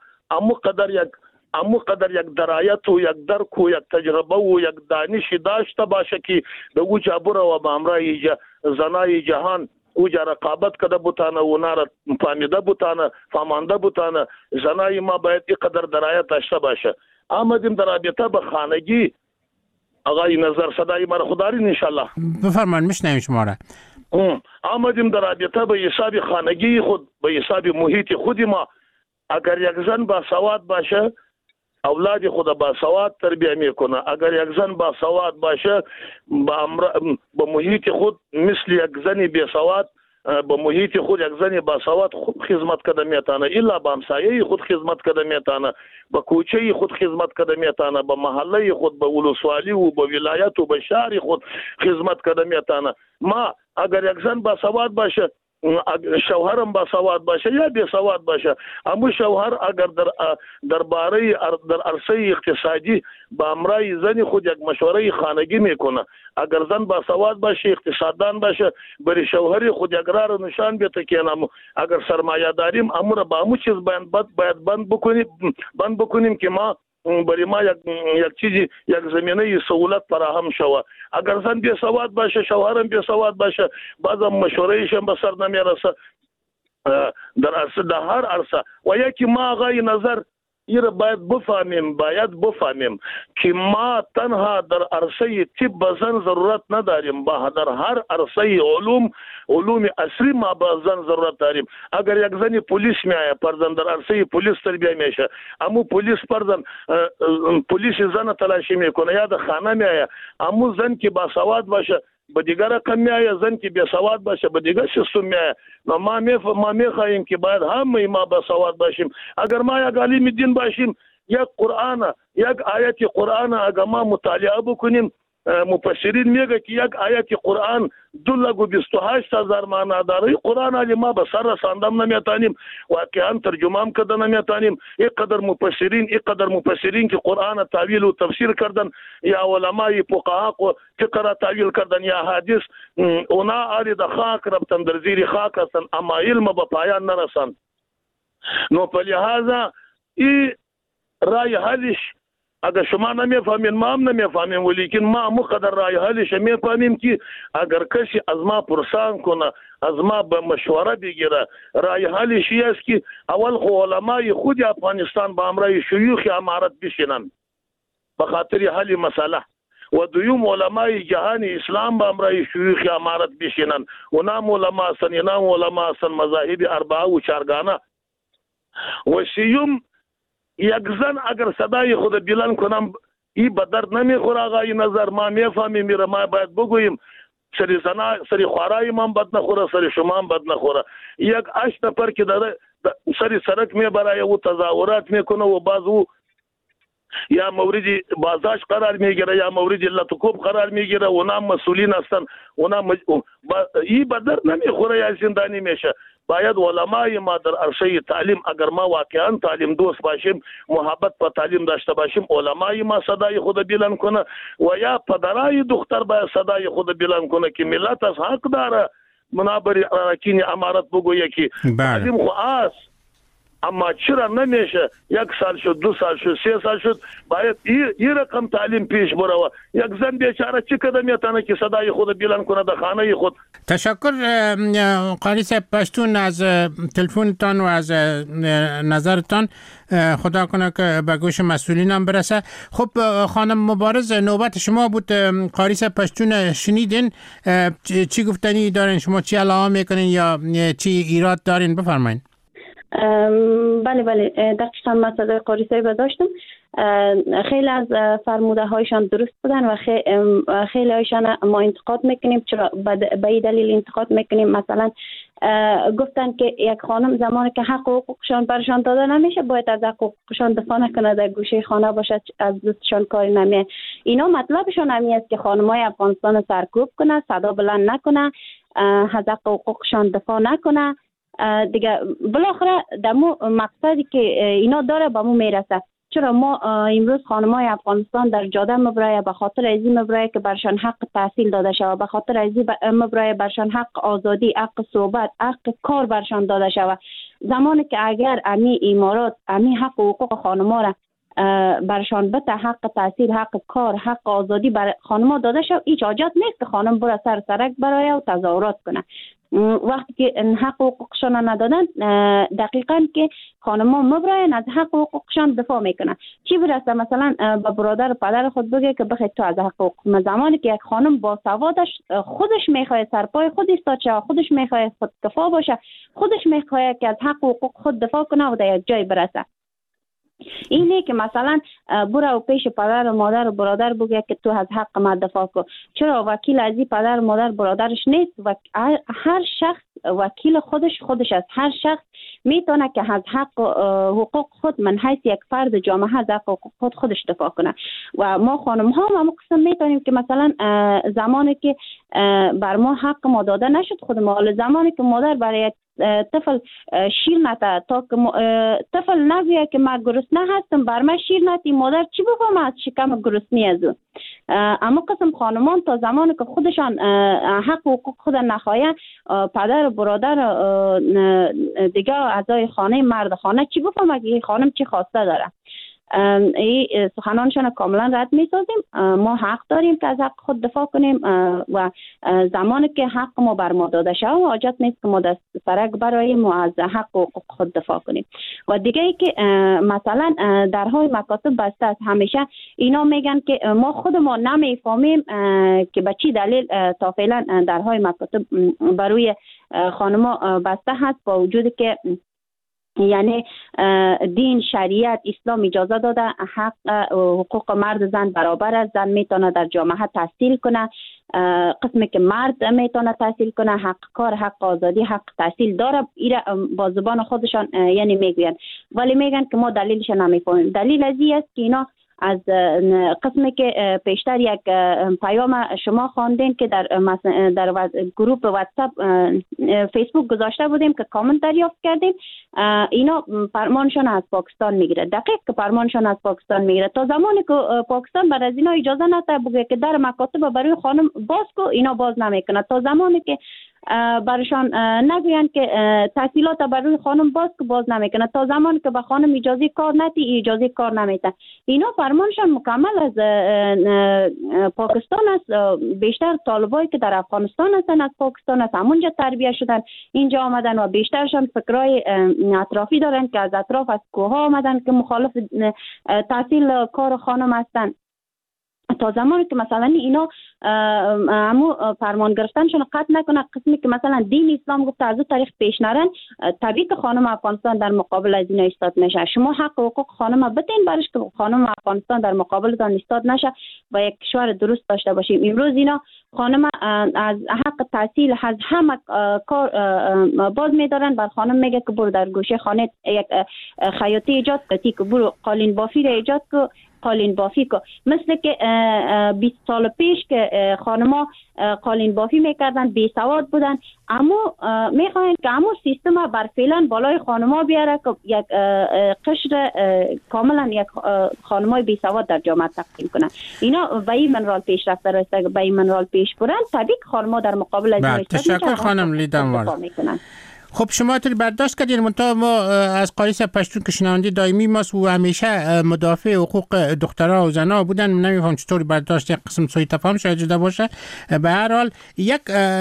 امو قدر یک درایت و یک درک و یک تجربه و یک دانش داشته باشه که به اوجا بره و با امرای زنای جهان اوجا رقابت کده بوتانه و نار فهمیده بوتانه، فهمانده بوتانه. زنای ما باید اینقدر درایت داشته باشه. آمدیم در رابطه به خانگی آقای نظر صدای ما خود دارین انشالله؟ بفرمان میشنویم شما را. آمدیم در رابطه به حساب خانگی خود، به حساب محیط خودی ما. اگر یک زن با سواد باشه اولاد خود با سواد تربیه میکنه. اگر یک زن با سواد باشه با محیط خود مثل یک زنی بی سواد با محیط خود یک زنی با سواد خود خدمت کده میتانه، الا با همسایه خود خدمت کده میتانه، با کوچه خود خدمت کده میتانه، با محله خود، با ولسوالی و با ولایت و با شهر خود خدمت کده میتانه. ما اگر یک زن با سواد باشه، شوهرم با سواد باشه یا بی سواد باشه، اما شوهر اگر در عرصه اقتصادی با امرای زن خود یک مشوره خانگی میکنه، اگر زن با سواد باشه اقتصاددان باشه برای شوهر خود یک راه نشان بیته که اگر سرمایه داریم امور با همو چیز باید بند بکنیم که ما برای ما یک چیزی یک زمینه سهولت فراهم شود. اگر زن بی سواد باشه، شوهرم بی سواد باشه، بازم مشوره‌ایش هم به سر نمیرسه در هر عرصه. و یکی ما آقای نظر ایره باید بفهمیم که ما تنها در عرصه طب زن ضرورت نداریم، در هر عرصه علوم عصری ما به زن ضرورت داریم. اگر یک زن پلیس میایه پرزن در عرصه پلیس تربیه میشه، امو پلیس پرزن پلیس زن تلاشی میکنه، یا در خانه میایه امو زن که با سواد باشه به دیگر رقم میایه، زن که بی سواد باشه به دیگر سیستم میایه. ما میخواهیم که باید همه ما با سواد باشیم. اگر ما یک عالم دین باشیم، یک آیت قرآن اگر ما مطالعه بکنیم، مفسرین میگه که یک آیت قرآن 228,000 معنا داره. قرآن علی ما به سر رساندم نمیتونیم، واقعا ترجمه هم کردن نمیتونیم. اینقدر مفسرین که قرآن تعویل و تفسیر کردن، یا علمای فقها فقه را تعویل کردن، یا حدیث اونا علی د خاک رفتن در زیر خاک هستن، اما علم به پایان نرسند. نو په لحاظه ای رای حلش اگر شما نمیفهمین ما هم نمیفهمیم، ولیکن ما مقدر رای حلش میفهمیم که اگر کسی از ما پرسان کنه، از ما به مشوره بگیره، رای حلش است که اول خو علمای خود افغانستان با امرای شیوخ امارت بشینن به خاطر حل مسئله، و دویم علمای جهان اسلام با امرای شیوخ امارت بشینن. اونام علما هستن، اینام علما هستن، مذاهب اربعه و چارگانه. و سیوم یک زن اگر صدای خود بلند کنم ای به درد نمیخوره آقای نظر، ما میفهمیم میره، ما باید بگوییم سری خوارای من بد نخوره، سری شما هم بد نخوره. یک 8 نفر که داره سری سرک میبره و تظاهرات میکنه و باز او یا موردی بازداشت قرار میگیره یا موردی لطکوب قرار میگیره، اونا مسئولین هستن، اونا ای به درد نمیخوره یا زندانی میشه. باید علمای ما در عرصه تعلیم اگر ما واقعا تعلیم دوست باشیم، محبت په تعلیم داشته باشیم، علمای ما صدای خود بلند کنه و یا پدرای دختر باید صدای خود بلند کنه که ملت از حق داره منابر اراکین امارت بگویه که تعلیم خو است، اما چرا نمیشه 1 سال شد، 2 سال شد، 3 سال شد، باید این رقم تعلیم پیش بره. یک زن بیچاره چه کده میتونه که صدای خود بلند کنه در خانه خود. تشکر قاری صاحب پشتون از تلفنتان و از نظرتان. خدا کنه که به گوش مسئولین هم برسه. خب خانم مبارز نوبت شما بود. قاری صاحب پشتون شنیدین، چی گفتنی دارین شما؟ چی علاوه میکنین یا چی ایراد دارین؟ بفرمایید. بله دقیقا من صدای قاری صاحب داشتم. خیلی از فرموده هایشان درست بودن و خیلی هایشان ما انتقاد میکنیم. چرا به این دلیل انتقاد میکنیم؟ مثلا گفتن که یک خانم زمانی که حق و حقوقشان برشان داده نمیشه باید از حق و حقوقشان دفاع نکنه، در گوشه خانه باشد، از دوستشان کاری نمیه. اینا مطلبشان همین است که خانمای افغانستان سرکوب کنه، صدا بلند نکنه، از حق و حقوقشان دفاع نکنه. دیگه بالاخره دمو مقصدی که اینا داره به مو میرسه. چرا ما امروز خانمای افغانستان در جاده مبرای به خاطر ازی مبرای که برشان حق تحصیل داده شود، به خاطر ازی مبرای برشان حق آزادی، حق صحبت، حق کار برشان داده شود. زمانی که اگر امی امارات امی حق و حقوق خانما را برشان بته، حق تحصیل، حق کار، حق آزادی بر خانما داده شود، هیچ حاجت نیست که خانم بره سر سرک برای و تظاهرات کنه. وقتی که حق و حقوقشان ندادن، دقیقاً که خانم‌ها مبراین از حق و حقوقشان دفاع میکنن. چی برسه مثلا با برادر و پدر خود بگه که بخیر تو از حق و حقوق. زمانی که یک خانم با سوادش خودش میخواد سرپای خود ایستاد شه، خودش میخواد خود دفاع باشه، خودش میخواد که از حق و حقوق خود دفاع کنه و در یک جای برسه. اینه که مثلا برو پیش پدر و مادر و برادر بگه که تو از حق ما دفاع کن. چرا وکیل ازی پدر و مادر برادرش نیست؟ هر شخص وکیل خودش است. هر شخص میتونه که از حق و حقوق خود من حیث یک فرد جامعه از حق و حقوق خودش دفاع کنه. و ما خانم ها هم قسم میتونیم که مثلا زمانی که بر ما حق ما داده نشد خود ما، زمانی که مادر برای طفل شیر نته تا که طفل نگویه که من گرسنه هستم بر من شیر نتی، مادر چی بفهم از شکم گرسنی از او. اما قسم خانمان تا زمانی که خودشان حق و حقوق خود نخواهی، پدر و برادر دیگه اعضای خانه مرد خانه چی بفهم که خانم چی خواسته داره. این سخنانشان کاملا رد می‌سازیم. ما حق داریم که از حق خود دفاع کنیم و زمانی که حق ما بر ما داده شود حاجت نیست که ما دست سرک براییم و از حق و حقوق خود دفاع کنیم. و دیگه ای که مثلا درهای مکاتب بسته است، همیشه اینا میگن که ما خود ما نمیفهمیم که به چی دلیل تا فعلا درهای مکاتب بروی خانما بسته هست، با وجودی که یعنی دین، شریعت، اسلام اجازه داده حق حقوق مرد زن برابر است. زن میتونه در جامعه تحصیل کنه، قسمی که مرد میتونه تحصیل کنه، حق کار، حق آزادی، حق تحصیل داره. ایره با زبان خودشان یعنی میگوین، ولی میگن که ما دلیلش نمیفهمیم. دلیل از این است که اینا از قسمی که پیشتر یک پیام شما خواندین که در گروپ واتساپ فیسبوک گذاشته بودیم که کامنت دریافت کردیم، اینا فرمانشان از پاکستان میگیره. دقیق که فرمانشان از پاکستان میگیره. تا زمانی که پاکستان بر از اینا اجازه نده بگه که در مکاتب برای خانم باز کو، اینا باز نمیکنه. تا زمانی که برشان نگوین که تحصیلات برای خانم باز نمیکنه، تا زمانی که به خانم اجازه کار ندی اجازه کار نمیده. اینا فرمانشان مکمل از پاکستان است. بیشتر طالبایی که در افغانستان هستن از پاکستان است، همونجا تربیت شدن، اینجا آمدن و بیشترشان فکرای اطرافی دارن که از اطراف از کوه ها آمدن که مخالف تحصیل کار خانم هستن. تا زمانی که مثلا اینا همو فرمان گرفتنشون قطع نکنه، قسمی که مثلا دین اسلام گفته از اون طریق پیش نرن، طبیعی که خانم افغانستان در مقابل از اینا ایستاد میشه. شما حق و حقوق خانم بدین برش که خانم افغانستان در مقابل دان ایستاد نشه و یک کشور درست داشته باشیم. امروز اینا خانم از حق تحصیل از همه کار باز میدارن. بر خانم میگه که برو در گوشه خانه یک خیاطی ایجاد کتی، که برو قالین بافی را ایجاد که قالین بافی که، مثل که 20 سال پیش که خانما قالین بافی میکردن، بی سواد بودن، اما میخواین که همون سیستم بر فعلا بالای خانما بیاره که یک قشر کاملا یک خانمای بی سواد در جامعه تقسیم کنن. اینا به این منرال پیش رفته راسته، به این منرال پیش برن، طبیعی خانما در مقابل از این تشکر خانم لیدانوار. خب شما تری برداشت کردین، منتها ما از قاریس پشتون که شنونده دائمی ماست و همیشه مدافع حقوق دخترها و زنها بودن، نمیفهم چطوری برداشت یک قسم سوی تفاهم شاید جدا باشه. به هر حال یک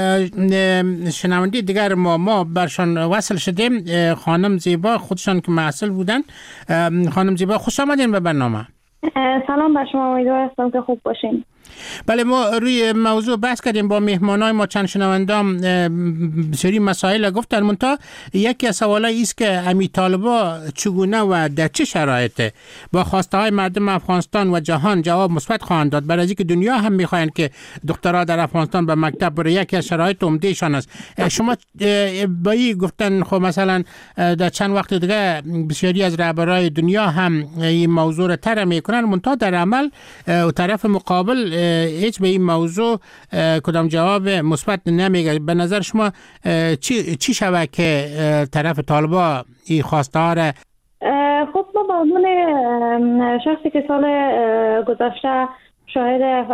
شنونده دیگر ما برشان وصل شدیم، خانم زیبا، خودشان که محصل بودن. خانم زیبا خوش آمدین به برنامه. سلام بر شما، امیدوار هستم که خوب باشین. بله، ما روی موضوع بحث کردیم با مهمانای ما، چند شنوندام سری مسائل گفتن، منتها یکی از سوالایی است که امی طالبا چگونه و در چه شرایطه با خواسته های مردم افغانستان و جهان جواب مثبت خواهند داد، برای اینکه دنیا هم میخواین که دخترها در افغانستان به مکتب بره. یکی از شرایط عمدهشان است. شما با این گفتن خب مثلا در چند وقت دیگه بسیاری از رهبرای دنیا هم این موضوع را طرح میکنن، منتها در عمل طرف مقابل هیچ به این موضوع کدام جواب مثبت نمیگه. به نظر شما چی شود که طرف طالبا این خواسته ها را؟ خب ما به عنوان شخصی که سال گذشته شاهد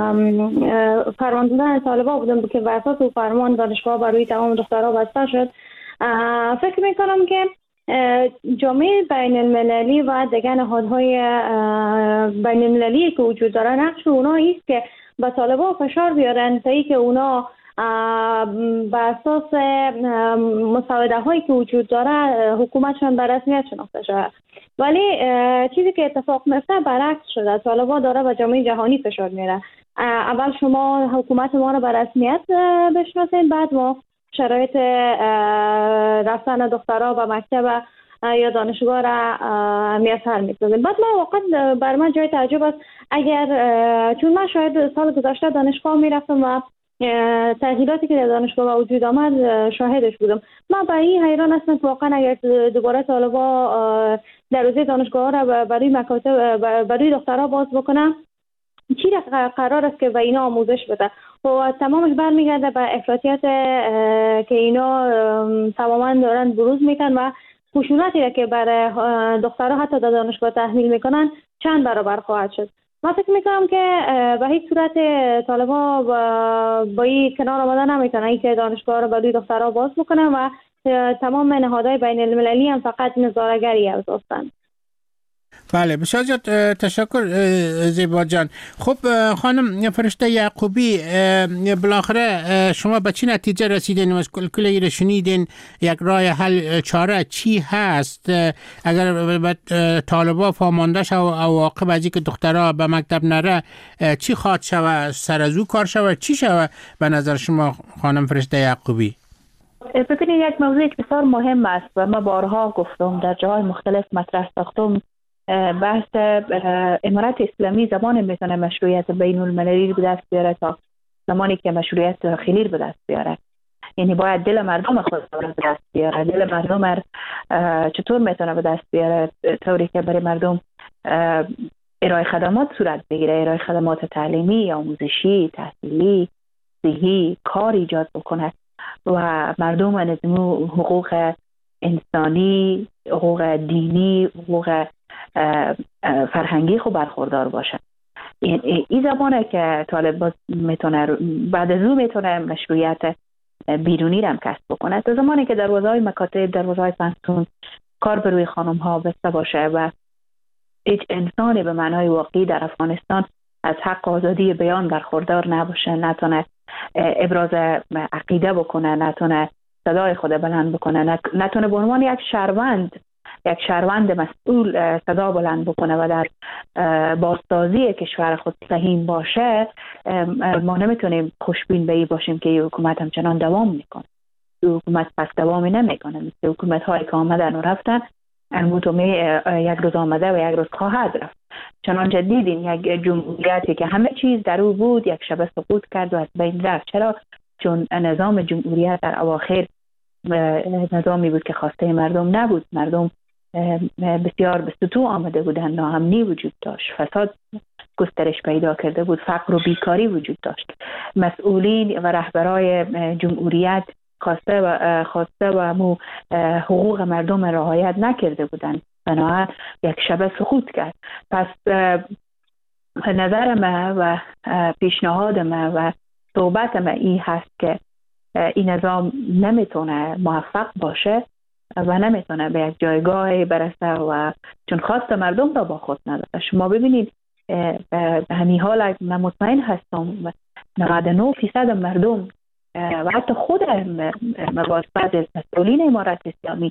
فرمان دادن طالبا بودم که بر اساس فرمان دانشگاه برای تمام دخترها بسته شد، فکر میکنم که جامعه بین المللی و دیگر نهادهای بین المللی که وجود داره نقش اونا است که به طالبا فشار بیارن تا اینکه اونا بر اساس مسوده هایی که وجود داره حکومتشان به رسمیت شناخته شود. ولی چیزی که اتفاق میفته برعکس شده. طالبا داره به جامعه جهانی فشار میاره. اول شما حکومت ما رو به رسمیت بشناسین، بعد ما شرایط رفتن دخترها به مکتب یا دانشگاه را میسر میسازیم. بعد ما واقعا بر من جای تعجب است، اگر چون من شاید سال گذشته دانشگاه میرفتم و تغییراتی که در دانشگاه وجود آمد شاهدش بودم. من به این حیران هستم که واقعا اگر دوباره طالبا در روزه دانشگاه را برای مکاتب برای دخترها باز بکنم، چی قرار است که به اینا آموزش بده و تمامش برمیگرده به افراطیت که اینا تماما دارن بروز میکنن و خشونتی را که برای دخترها حتی در دانشگاه تحمیل میکنن چند برابر خواهد شد. من فکر میکنم که به هیچ صورت طالبا با این کنار آمدن نمیتونن این که دانشگاه را برای دخترها باز بکنن و تمام نهادهای بین المللی هم فقط نظاره‌گری هستند. بله بسیار زیاد تشکر زیبا جان. خب خانم فرشته یعقوبی، بالاخره شما به چی نتیجه رسیدین؟ از کلی رو شنیدین، یک راه حل چاره چی هست اگر طالبا فامانده شو و عواقب از اینکه دخترها به مکتب نره چی خواهد شود؟ سر از او کار شود؟ چی شود به نظر شما خانم فرشته یعقوبی؟ ببینید یک موضوع بسیار مهم است و ما بارها گفتم در جاهای مختلف مطرح ساختم. بحث امارت اسلامی زمان میتونه مشروعیت بین المللی به دست بیاره تا زمانی که مشروعیت داخلی به دست بیاره. یعنی باید دل مردم خود رو به دست بیاره. دل مردم چطور میتونه به دست بیاره؟ طوری که برای مردم ارائه خدمات صورت بگیره، ارائه خدمات تعلیمی، آموزشی، تحصیلی، صحی، کار ایجاد بکنه و مردم از حقوق انسانی، حقوق دینی، حقوق فرهنگی خوب برخوردار باشه. این زمانه که طالب میتونه بعد از او میتونه مشروعیت بیرونی رو هم کسب بکنه. تا زمانی که دروازه‌های مکاتب، دروازه‌های پنسیون کار بر روی خانم ها بسته باشه و هیچ انسانی به معنای واقعی در افغانستان از حق آزادی بیان برخوردار نباشه، نتونه ابراز عقیده بکنه، نتونه صدای خود بلند بکنه، نتونه به عنوان یک شهروند مسئول صدا بلند بکنه و در بازسازی کشور خود سهیم باشه، ما نمیتونیم خوشبین به این باشیم که این حکومت همچنان دوام میکنه. این حکومت پس دوامی نمیکنه، مثل حکومت هایی که آمدن و رفتن. یک روز آمده و یک روز خواهد رفت. چنانچه دیدین یک جمهوریتی که همه چیز در او بود یک شبه سقوط کرد و از بین رفت. چرا؟ چون نظام جمهوریت در اواخر نظامی بود که خواسته مردم نبود. مردم بسیار به سطوح آمده بودن، ناامنی وجود داشت، فساد گسترش پیدا کرده بود، فقر و بیکاری وجود داشت. مسئولین و رهبرای جمهوریت خواسته و حقوق مردم رعایت نکرده بودند، بنابراین یک شبه سقوط کرد. پس نظر ما و پیشنهاد ما و صحبت ما این هست که این نظام نمیتونه موفق باشه و نمیتونه به یک جایگاه برسه و چون خواست مردم را با خود نداره. شما ببینید به همین حال من مطمئن هستم 99% مردم و حتی خود بعض مسئولین امارت اسلامی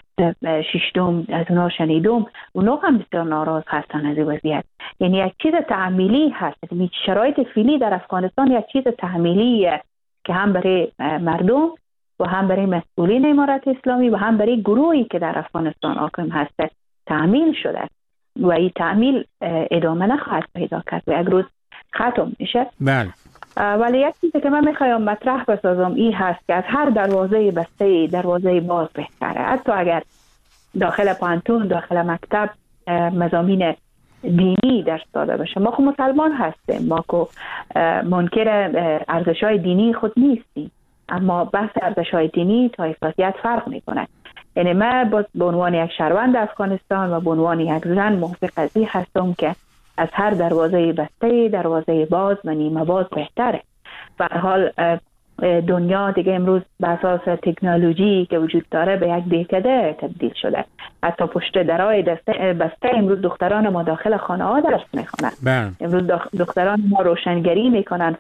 ششم از اونا شنیدم، اونا هم بسیار ناراض هستن از این وضعیت. یعنی یک چیز تعمیلی هست. شرایط فعلی در افغانستان یک چیز تعمیلیه که هم برای مردم و هم برای مسئولین امارت اسلامی و هم برای گروهی که در افغانستان حاکم هست تعمیل شده و این تعمیل ادامه نخواهد پیدا کرد و یک روز ختم میشه. بله. ولی یک چیزی که من میخوایم مطرح بسازم این هست که از هر دروازه بسته دروازه باز بهتره. حتی اگر داخل پانتون، داخل مکتب مضامین دینی درس داده باشه. ما خود مسلمان هستیم، ما که منکر ارزش‌های دینی خود نیستیم، اما بحث ارزش‌های دینی طایفیت فرق میکنه. یعنی من به عنوان یک شهروند افغانستان و به عنوان یک زن موافق از این هستم که از هر دروازه بسته دروازه باز و نیمه باز بهتره. به هر حال دنیا دیگه امروز به اساس تکنولوژی که وجود داره به یک دهکده تبدیل شده. حتی پشت درای بسته امروز دختران ما داخل خانه ها درس میخونن. امروز دختران ما روشنگری میکنن،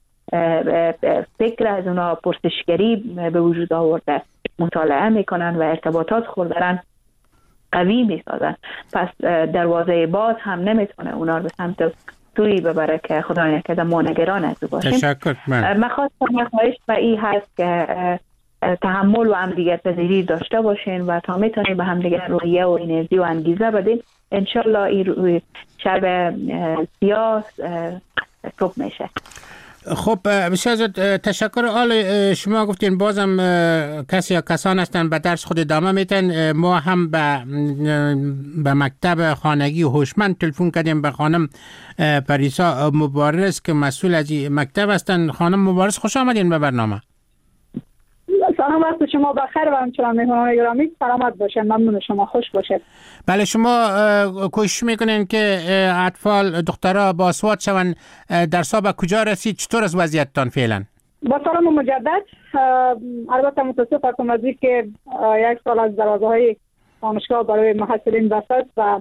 فکر از اونا پرسشگری به وجود آورده، مطالعه میکنن و ارتباطات خود دارن قوی میسازن. پس دروازه باز هم نمیتونه اونا رو به سمت سوی ببره که خدای نکرده ما نگران از او باشیم. تشکر. من خواستم خواهش به این هست که تحمل و همدیگر پذیری داشته باشین و تا میتونیم به همدیگر روحیه و انرژی و انگیزه بدین. انشالله این شب سیاه صبح میشه. خب بسیار زیاد تشکر. آل شما گفتین بازم کسی یا کسان هستن به درس خود ادامه میتن. ما هم به مکتب خانگی هوشمند تلفن کردیم به خانم پریسا مبارز که مسئول از مکتب هستن. خانم مبارز خوش آمدین به برنامه. سلام وقت شما بخیر و همچنان مهمانان گرامی سلامت باشین. ممنون شما، خوش باشید. بله، شما کوشش میکنین که اطفال دخترها باسواد شون. درسا به کجا رسید؟ چطور از وضعیتتان فعلا؟ با سلام مجدد. البته متاسف هستم از اینکه یک سال از دروازه‌های دانشگاه برای محصلین بسته و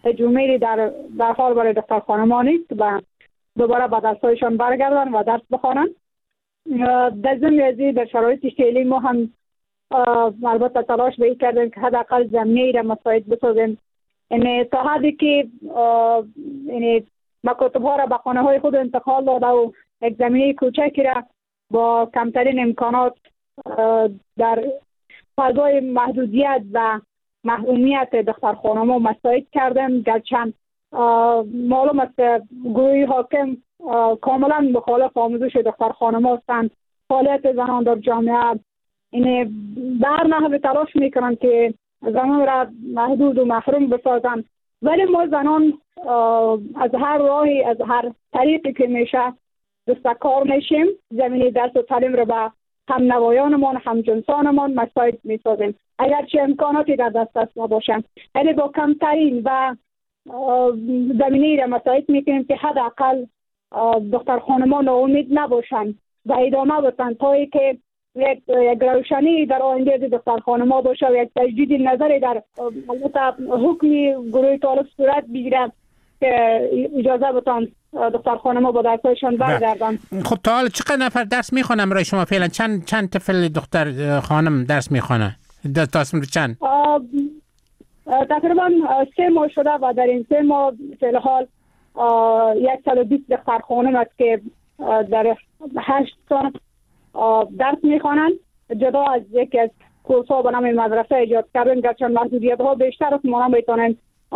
هجومی در حال برای دختر خانمان نیست و دوباره به درسایشان برگردن و درس بخوانن. در ضمن ازی در شرایط فعلی ما هم البته تلاش به این کردیم که حداقل زمینه را مساعد بسازیم. یعنی تا حدی که یعنی مکاتب ها را به خانه های خود انتقال داده و یک زمینه کوچکی را با کمترین امکانات در فضای محدودیت و محرومیت دختر خانم‌ها مساعد کردیم. گرچه معلوم است که گروه حاکم کاملا مخالف آموزش دختر خانم‌ها هستند. فعالیت زنان در جامعه این در نحو تلاش میکنند که زنان را محدود و محروم بسازند، ولی ما زنان از هر راهی از هر طریقی که میشه دستکار میشیم. زمینه درس و تعلیم را به هم نوایانمان هم جنسانمان مساعد میسازیم اگرچه امکاناتی در دسترس نباشند، ولی با کمترین و زمینه را مساعد میکنیم که حداقل دختر خانمان ناامید نباشند و ادامه بدن تا اینکه یک روشنی در آینده دختر خانم‌ها باشه و یک تجدید نظری در حکمی گروه طالب صورت بگیره که اجازه بدن دختر خانم‌ها با درسایشان برگردن. خب تا حالا چقدر نفر درس میخونن برای شما فعلا؟ چند طفل دختر خانم درس میخونه؟ دستم چند؟ تقریبا 3 ماه شده و در این 3 ماه فعل حال 120 دختر خانم است که در 8 سال درس میخوانند. جدا از یکی از کورس ها به نام مدرسه ایجاد کردیم گرچه محدودیت ها بیشتر است، ما نمیتونیم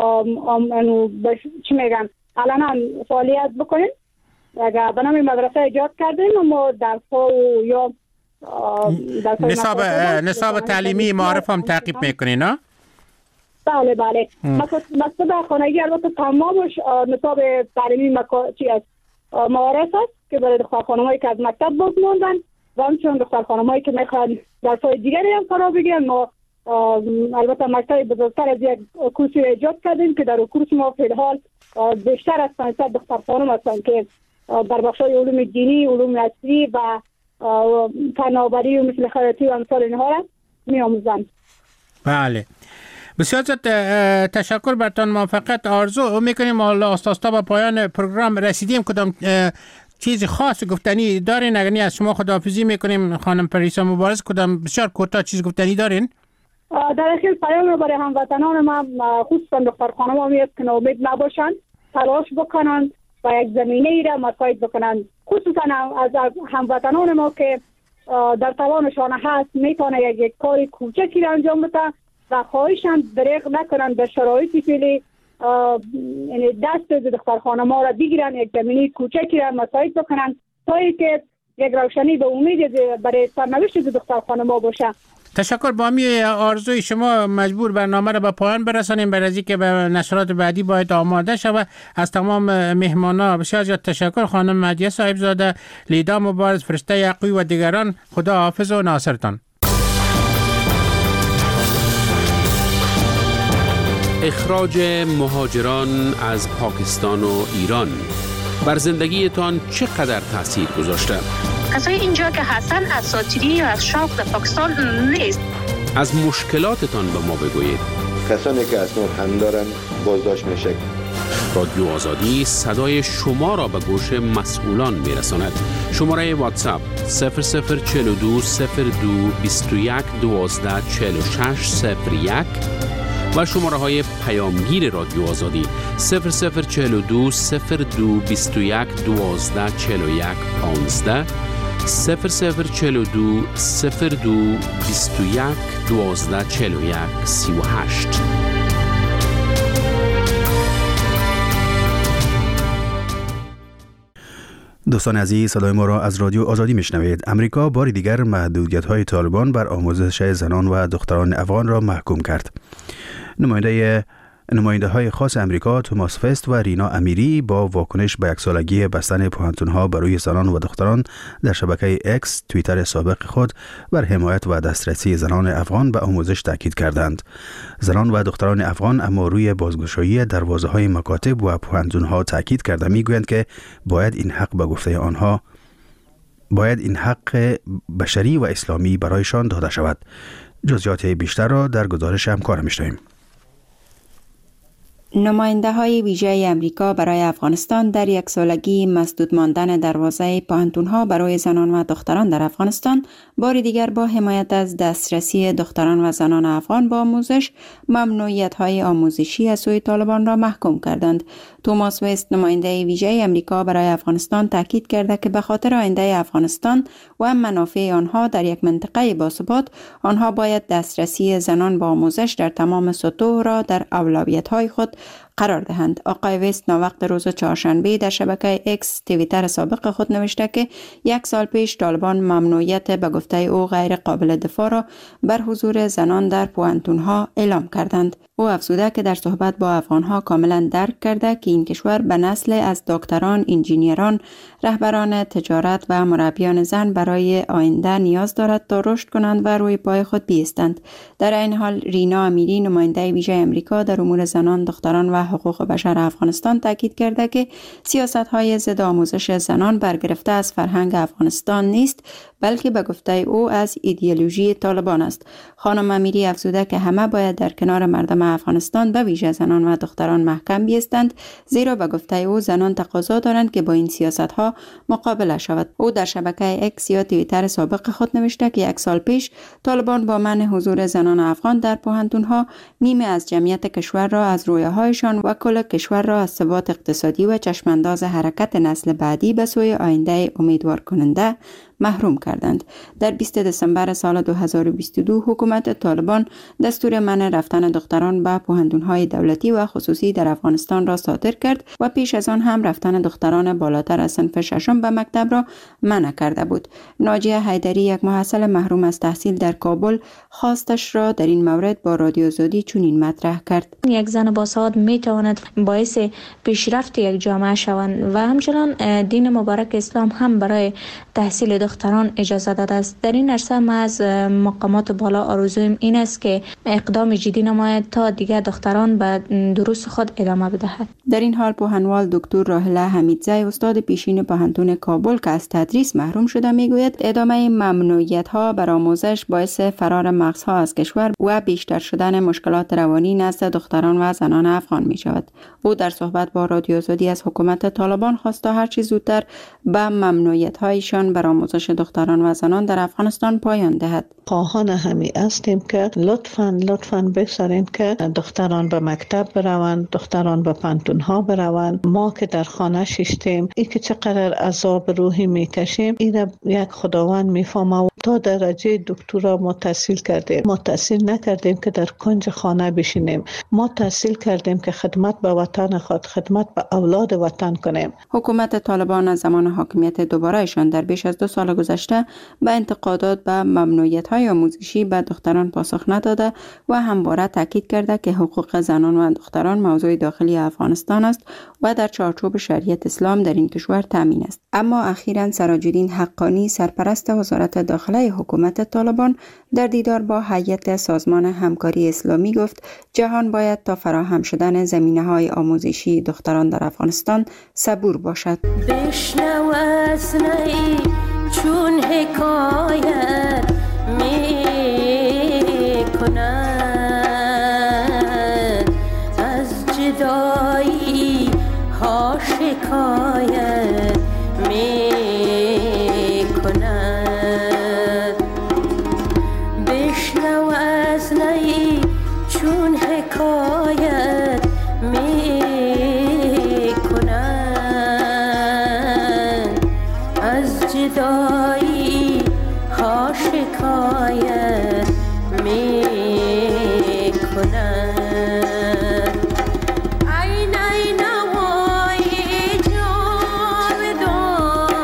چی میگن علنا فعالیت بکنیم. اگر به نام مدرسه ایجاد کردیم ما درس ها یا نصاب تعلیمی معارف هم تعقیب میکنین نه؟ بله بله. مکتب خانگی البته تمام نصاب تعلیمی معارف است که برای دختر خانم‌هایی که از مکتب باز ماندن و همچنین دختر خانم‌هایی که میخوان درس‌های دیگری هم فرا بگیرن. ما البته مکتب بزرگتر از یک کورسی ایجاد کردیم که در اون کورس ما فی الحال بیشتر از 500 دختر خانم هستند که در بخش‌های علوم دینی، علوم عصری و فناوری و مثل خیاطی و امثال اینها را می‌آموزند. بله. بسیار زیاد تشکر برتان، موفقیت آرزو میکنیم. الله استاد تا به پایان پروگرام رسیدیم. کدام چیز خاص گفتنی دارین؟ اگر از شما خداحافظی میکنیم خانم پریسا مبارز، کدام بسیار کوتاه چیز گفتنی دارین؟ در اخیر پیام رو برای هموطنان ما خصوصا دختر خانم‌ها میاد که ناامید نباشند، تلاش بکنند و یک زمینه ای را مساعد بکنند. خصوصا از هموطنان ما که در توانشان هست میتونه یک کاری کوچکی را انجام بده و خواهشم دریغ نکنن در شرایط فعلی یعنی دست دختر خانم‌ها را بگیرن، یک زمینه کوچکی را مساعد بکنن تا اینکه یک روشنی به امید برای سرنوشت دختر خانم‌ها باشه. تشکر. با می آرزوی شما مجبور برنامه را به پایان برسانیم برای اینکه به نشرات بعدی باید آماده شود. از تمام مهمانا بسیار زیاد تشکر. خانم مهدیه صاحبزاده، لیدا مبارز، فرشته یعقوبی و دیگران، خدا حافظ و ناصرتان. اخراج مهاجران از پاکستان و ایران بر زندگیتان چقدر تاثیر گذاشته؟ کسای اینجا که هستن اساطیری یا از شوق در پاکستان نیست. از مشکلاتتان به ما بگویید. کسانی که اسناد هم دارن بازداشت میشه. رادیو آزادی صدای شما را به گوش مسئولان میرساند. شماره واتساپ 0042 02 21 12 46 01 و شماره های پیامگیر رادیو آزادی 0042 02 21 12 41 15 0042 02 21 12 41 38. دوستان عزیز، صدای ما را از رادیو آزادی میشنوید. امریکا بار دیگر محدودیت‌های طالبان بر آموزش زنان و دختران افغان را محکوم کرد. نماینده های خاص امریکا توماس فست و رینا امیری با واکنش به یکسالگی بستن پوهنتون‌ها برای زنان و دختران در شبکه اکس توییتر سابق خود بر حمایت و دسترسی زنان افغان به آموزش تاکید کردند. زنان و دختران افغان اما روی بازگشایی دروازه‌های مکاتب و پوهنتون‌ها تاکید کرده میگویند که باید این حق به گفته آنها این حق بشری و اسلامی برایشان داده شود. جزئیات بیشتر را در گزارش همکارم می‌شنویم. نماینده های ویژه امریکا برای افغانستان در یک سالگی مسدود ماندن دروازه پانتون‌ها برای زنان و دختران در افغانستان بار دیگر با حمایت از دسترسی دختران و زنان افغان با آموزش ممنوعیت‌های آموزشی از سوی طالبان را محکوم کردند. توماس وست نماینده ویژه امریکا برای افغانستان تاکید کرده که به خاطر آینده افغانستان و منافع آنها در یک منطقه باثبات آنها باید دسترسی زنان با آموزش در تمام سطوح را در اولویت‌های خود قرار دهند. آقای وست ناوقت روز چهارشنبه در شبکه اکس توییتر سابق خود نوشته که 1 سال پیش طالبان ممنوعیت به گفته او غیر قابل دفاع را بر حضور زنان در پوانتون‌ها اعلام کردند. او افزوده که در صحبت با افغان‌ها کاملا درک کرده که این کشور به نسل از دکتران، انجینیران، رهبران تجارت و مربیان زن برای آینده نیاز دارد تا رشد کنند و روی پای خود بایستند. در این حال رینا امیری نماینده ویژه امریکا در امور زنان، دختران و حقوق بشر افغانستان تاکید کرده که سیاست‌های ضد آموزش زنان برگرفته از فرهنگ افغانستان نیست، بلکه به گفته او از ایدئولوژی طالبان است. خانم امیری افزوده که همه باید در کنار مردم افغانستان به ویژه زنان و دختران محکم بایستند، زیرا به گفته او زنان تقاضا دارند که با این سیاست‌ها مقابله شود. او در شبکه اکس یا توییتر سابق خود نوشته که 1 سال پیش طالبان با منع حضور زنان افغان در پوهنتون‌ها نیمه از جمعیت کشور را از رویاهایشان و کل کشور را از ثبات اقتصادی و چشمانداز حرکت نسل بعدی به سوی آینده امیدوار کننده محروم کردند. در 20 دسامبر سال 2022 حکومت طالبان دستور منع رفتن دختران به پوهنتون‌های دولتی و خصوصی در افغانستان را صادر کرد و پیش از آن هم رفتن دختران بالاتر از صنف ششم به مکتب را منع کرده بود. ناجیه حیدری، یک محصل محروم از تحصیل در کابل، خواستش را در این مورد با رادیو آزادی چنین مطرح کرد: یک زن با سواد می تواند باعث پیشرفت یک جامعه شوند و همچنان دین مبارک اسلام هم برای تحصیل دختران اجازه داده است. در این عرصه ما از مقامات بالا آرزویم این است که اقدام جدی نماید تا دیگر دختران به دروس خود ادامه بدهد. در این حال پوهنوال دکتر راهله حمیدزی، استاد پیشین پوهنتون کابل که از تدریس محروم شده، میگوید ادامه ممنوعیت‌ها بر آموزش باعث فرار مغزها از کشور و بیشتر شدن مشکلات روانی نزد دختران و زنان افغان می شود. او در صحبت با رادیو آزادی از حکومت طالبان خواست تا هر چه زودتر به ممنوعیت‌هایشان بر آموزش دختران و زنان در افغانستان پایان دهد. خواهان همی هستیم که لطفاً بگذارید که دختران به مکتب بروند، دختران به پانتون‌ها بروند. ما که در خانه شیشتیم، این که چقدر عذاب روحی میکشیم، این یک خداوند میفهمه. تا درجه دکترا ما تحصیل کردیم، ما تحصیل نکردیم که در کنج خانه بشینیم. ما تحصیل کردیم که خدمت به وطن خود، خدمت به اولاد وطن کنیم. حکومت طالبان از زمان حاکمیت دوبارهشان در بیش از 2 سال گذشته به انتقادات به ممنوعیت‌های آموزشی به دختران پاسخ نداده و همواره تاکید کرده که حقوق زنان و دختران موضوع داخلی افغانستان است و در چارچوب شریعت اسلام در این کشور تامین است. اما اخیراً سراج‌الدین حقانی، سرپرست وزارت داخله حکومت طالبان، در دیدار با هیئت سازمان همکاری اسلامی گفت جهان باید تا فراهم شدن زمینه‌های آموزشی دختران در افغانستان صبور باشد. بشنو از نی چون حکایت می کند، از جدایی ها شکایت می کند. بشنو از نی چون حکایت می کند، از جدایی ها شکایت می کند. ای نوای جاودان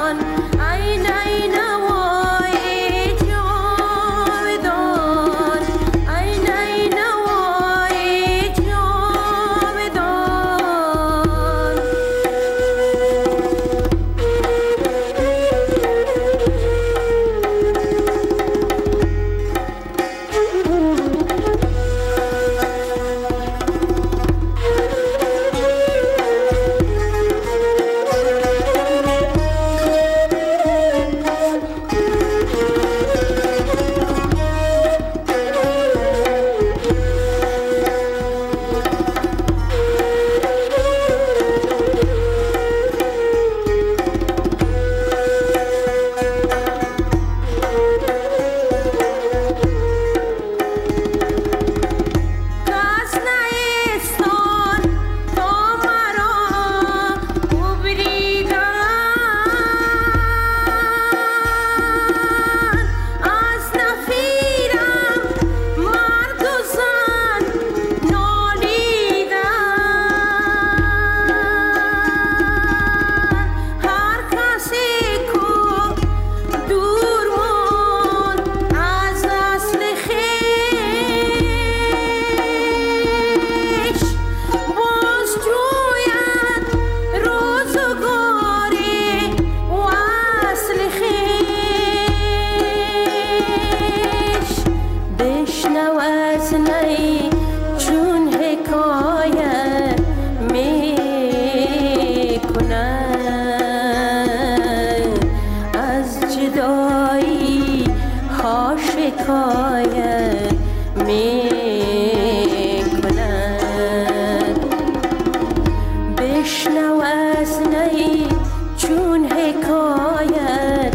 بشنو از نی چون حکایت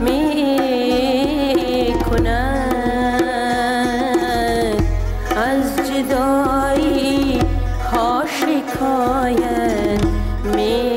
می کند، از جدایی ها شکایت می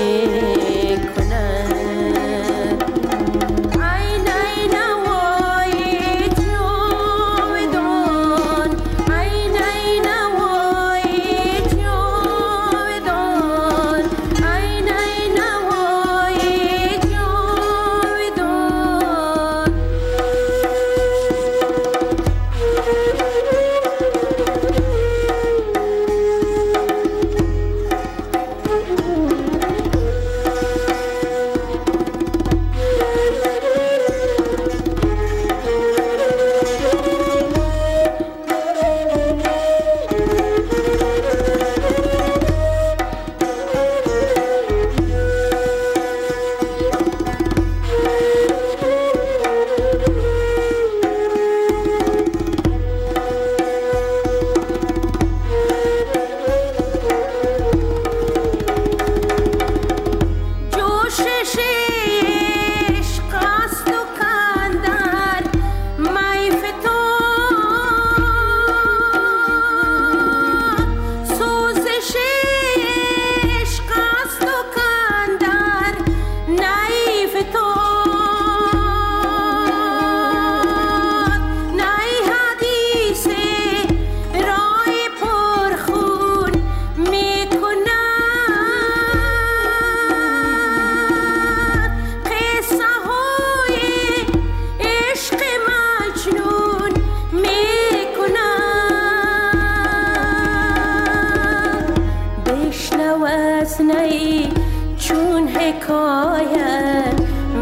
چون حکایت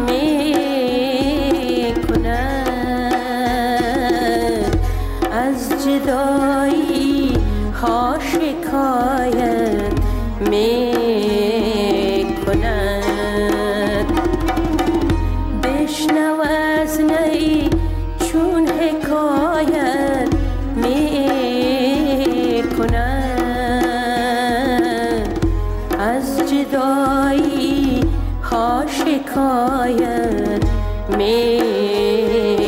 می کند، از جدایی ها شکایت می کند. بشنو از نی چون حکایت می کند، از جدایی ها شکایت می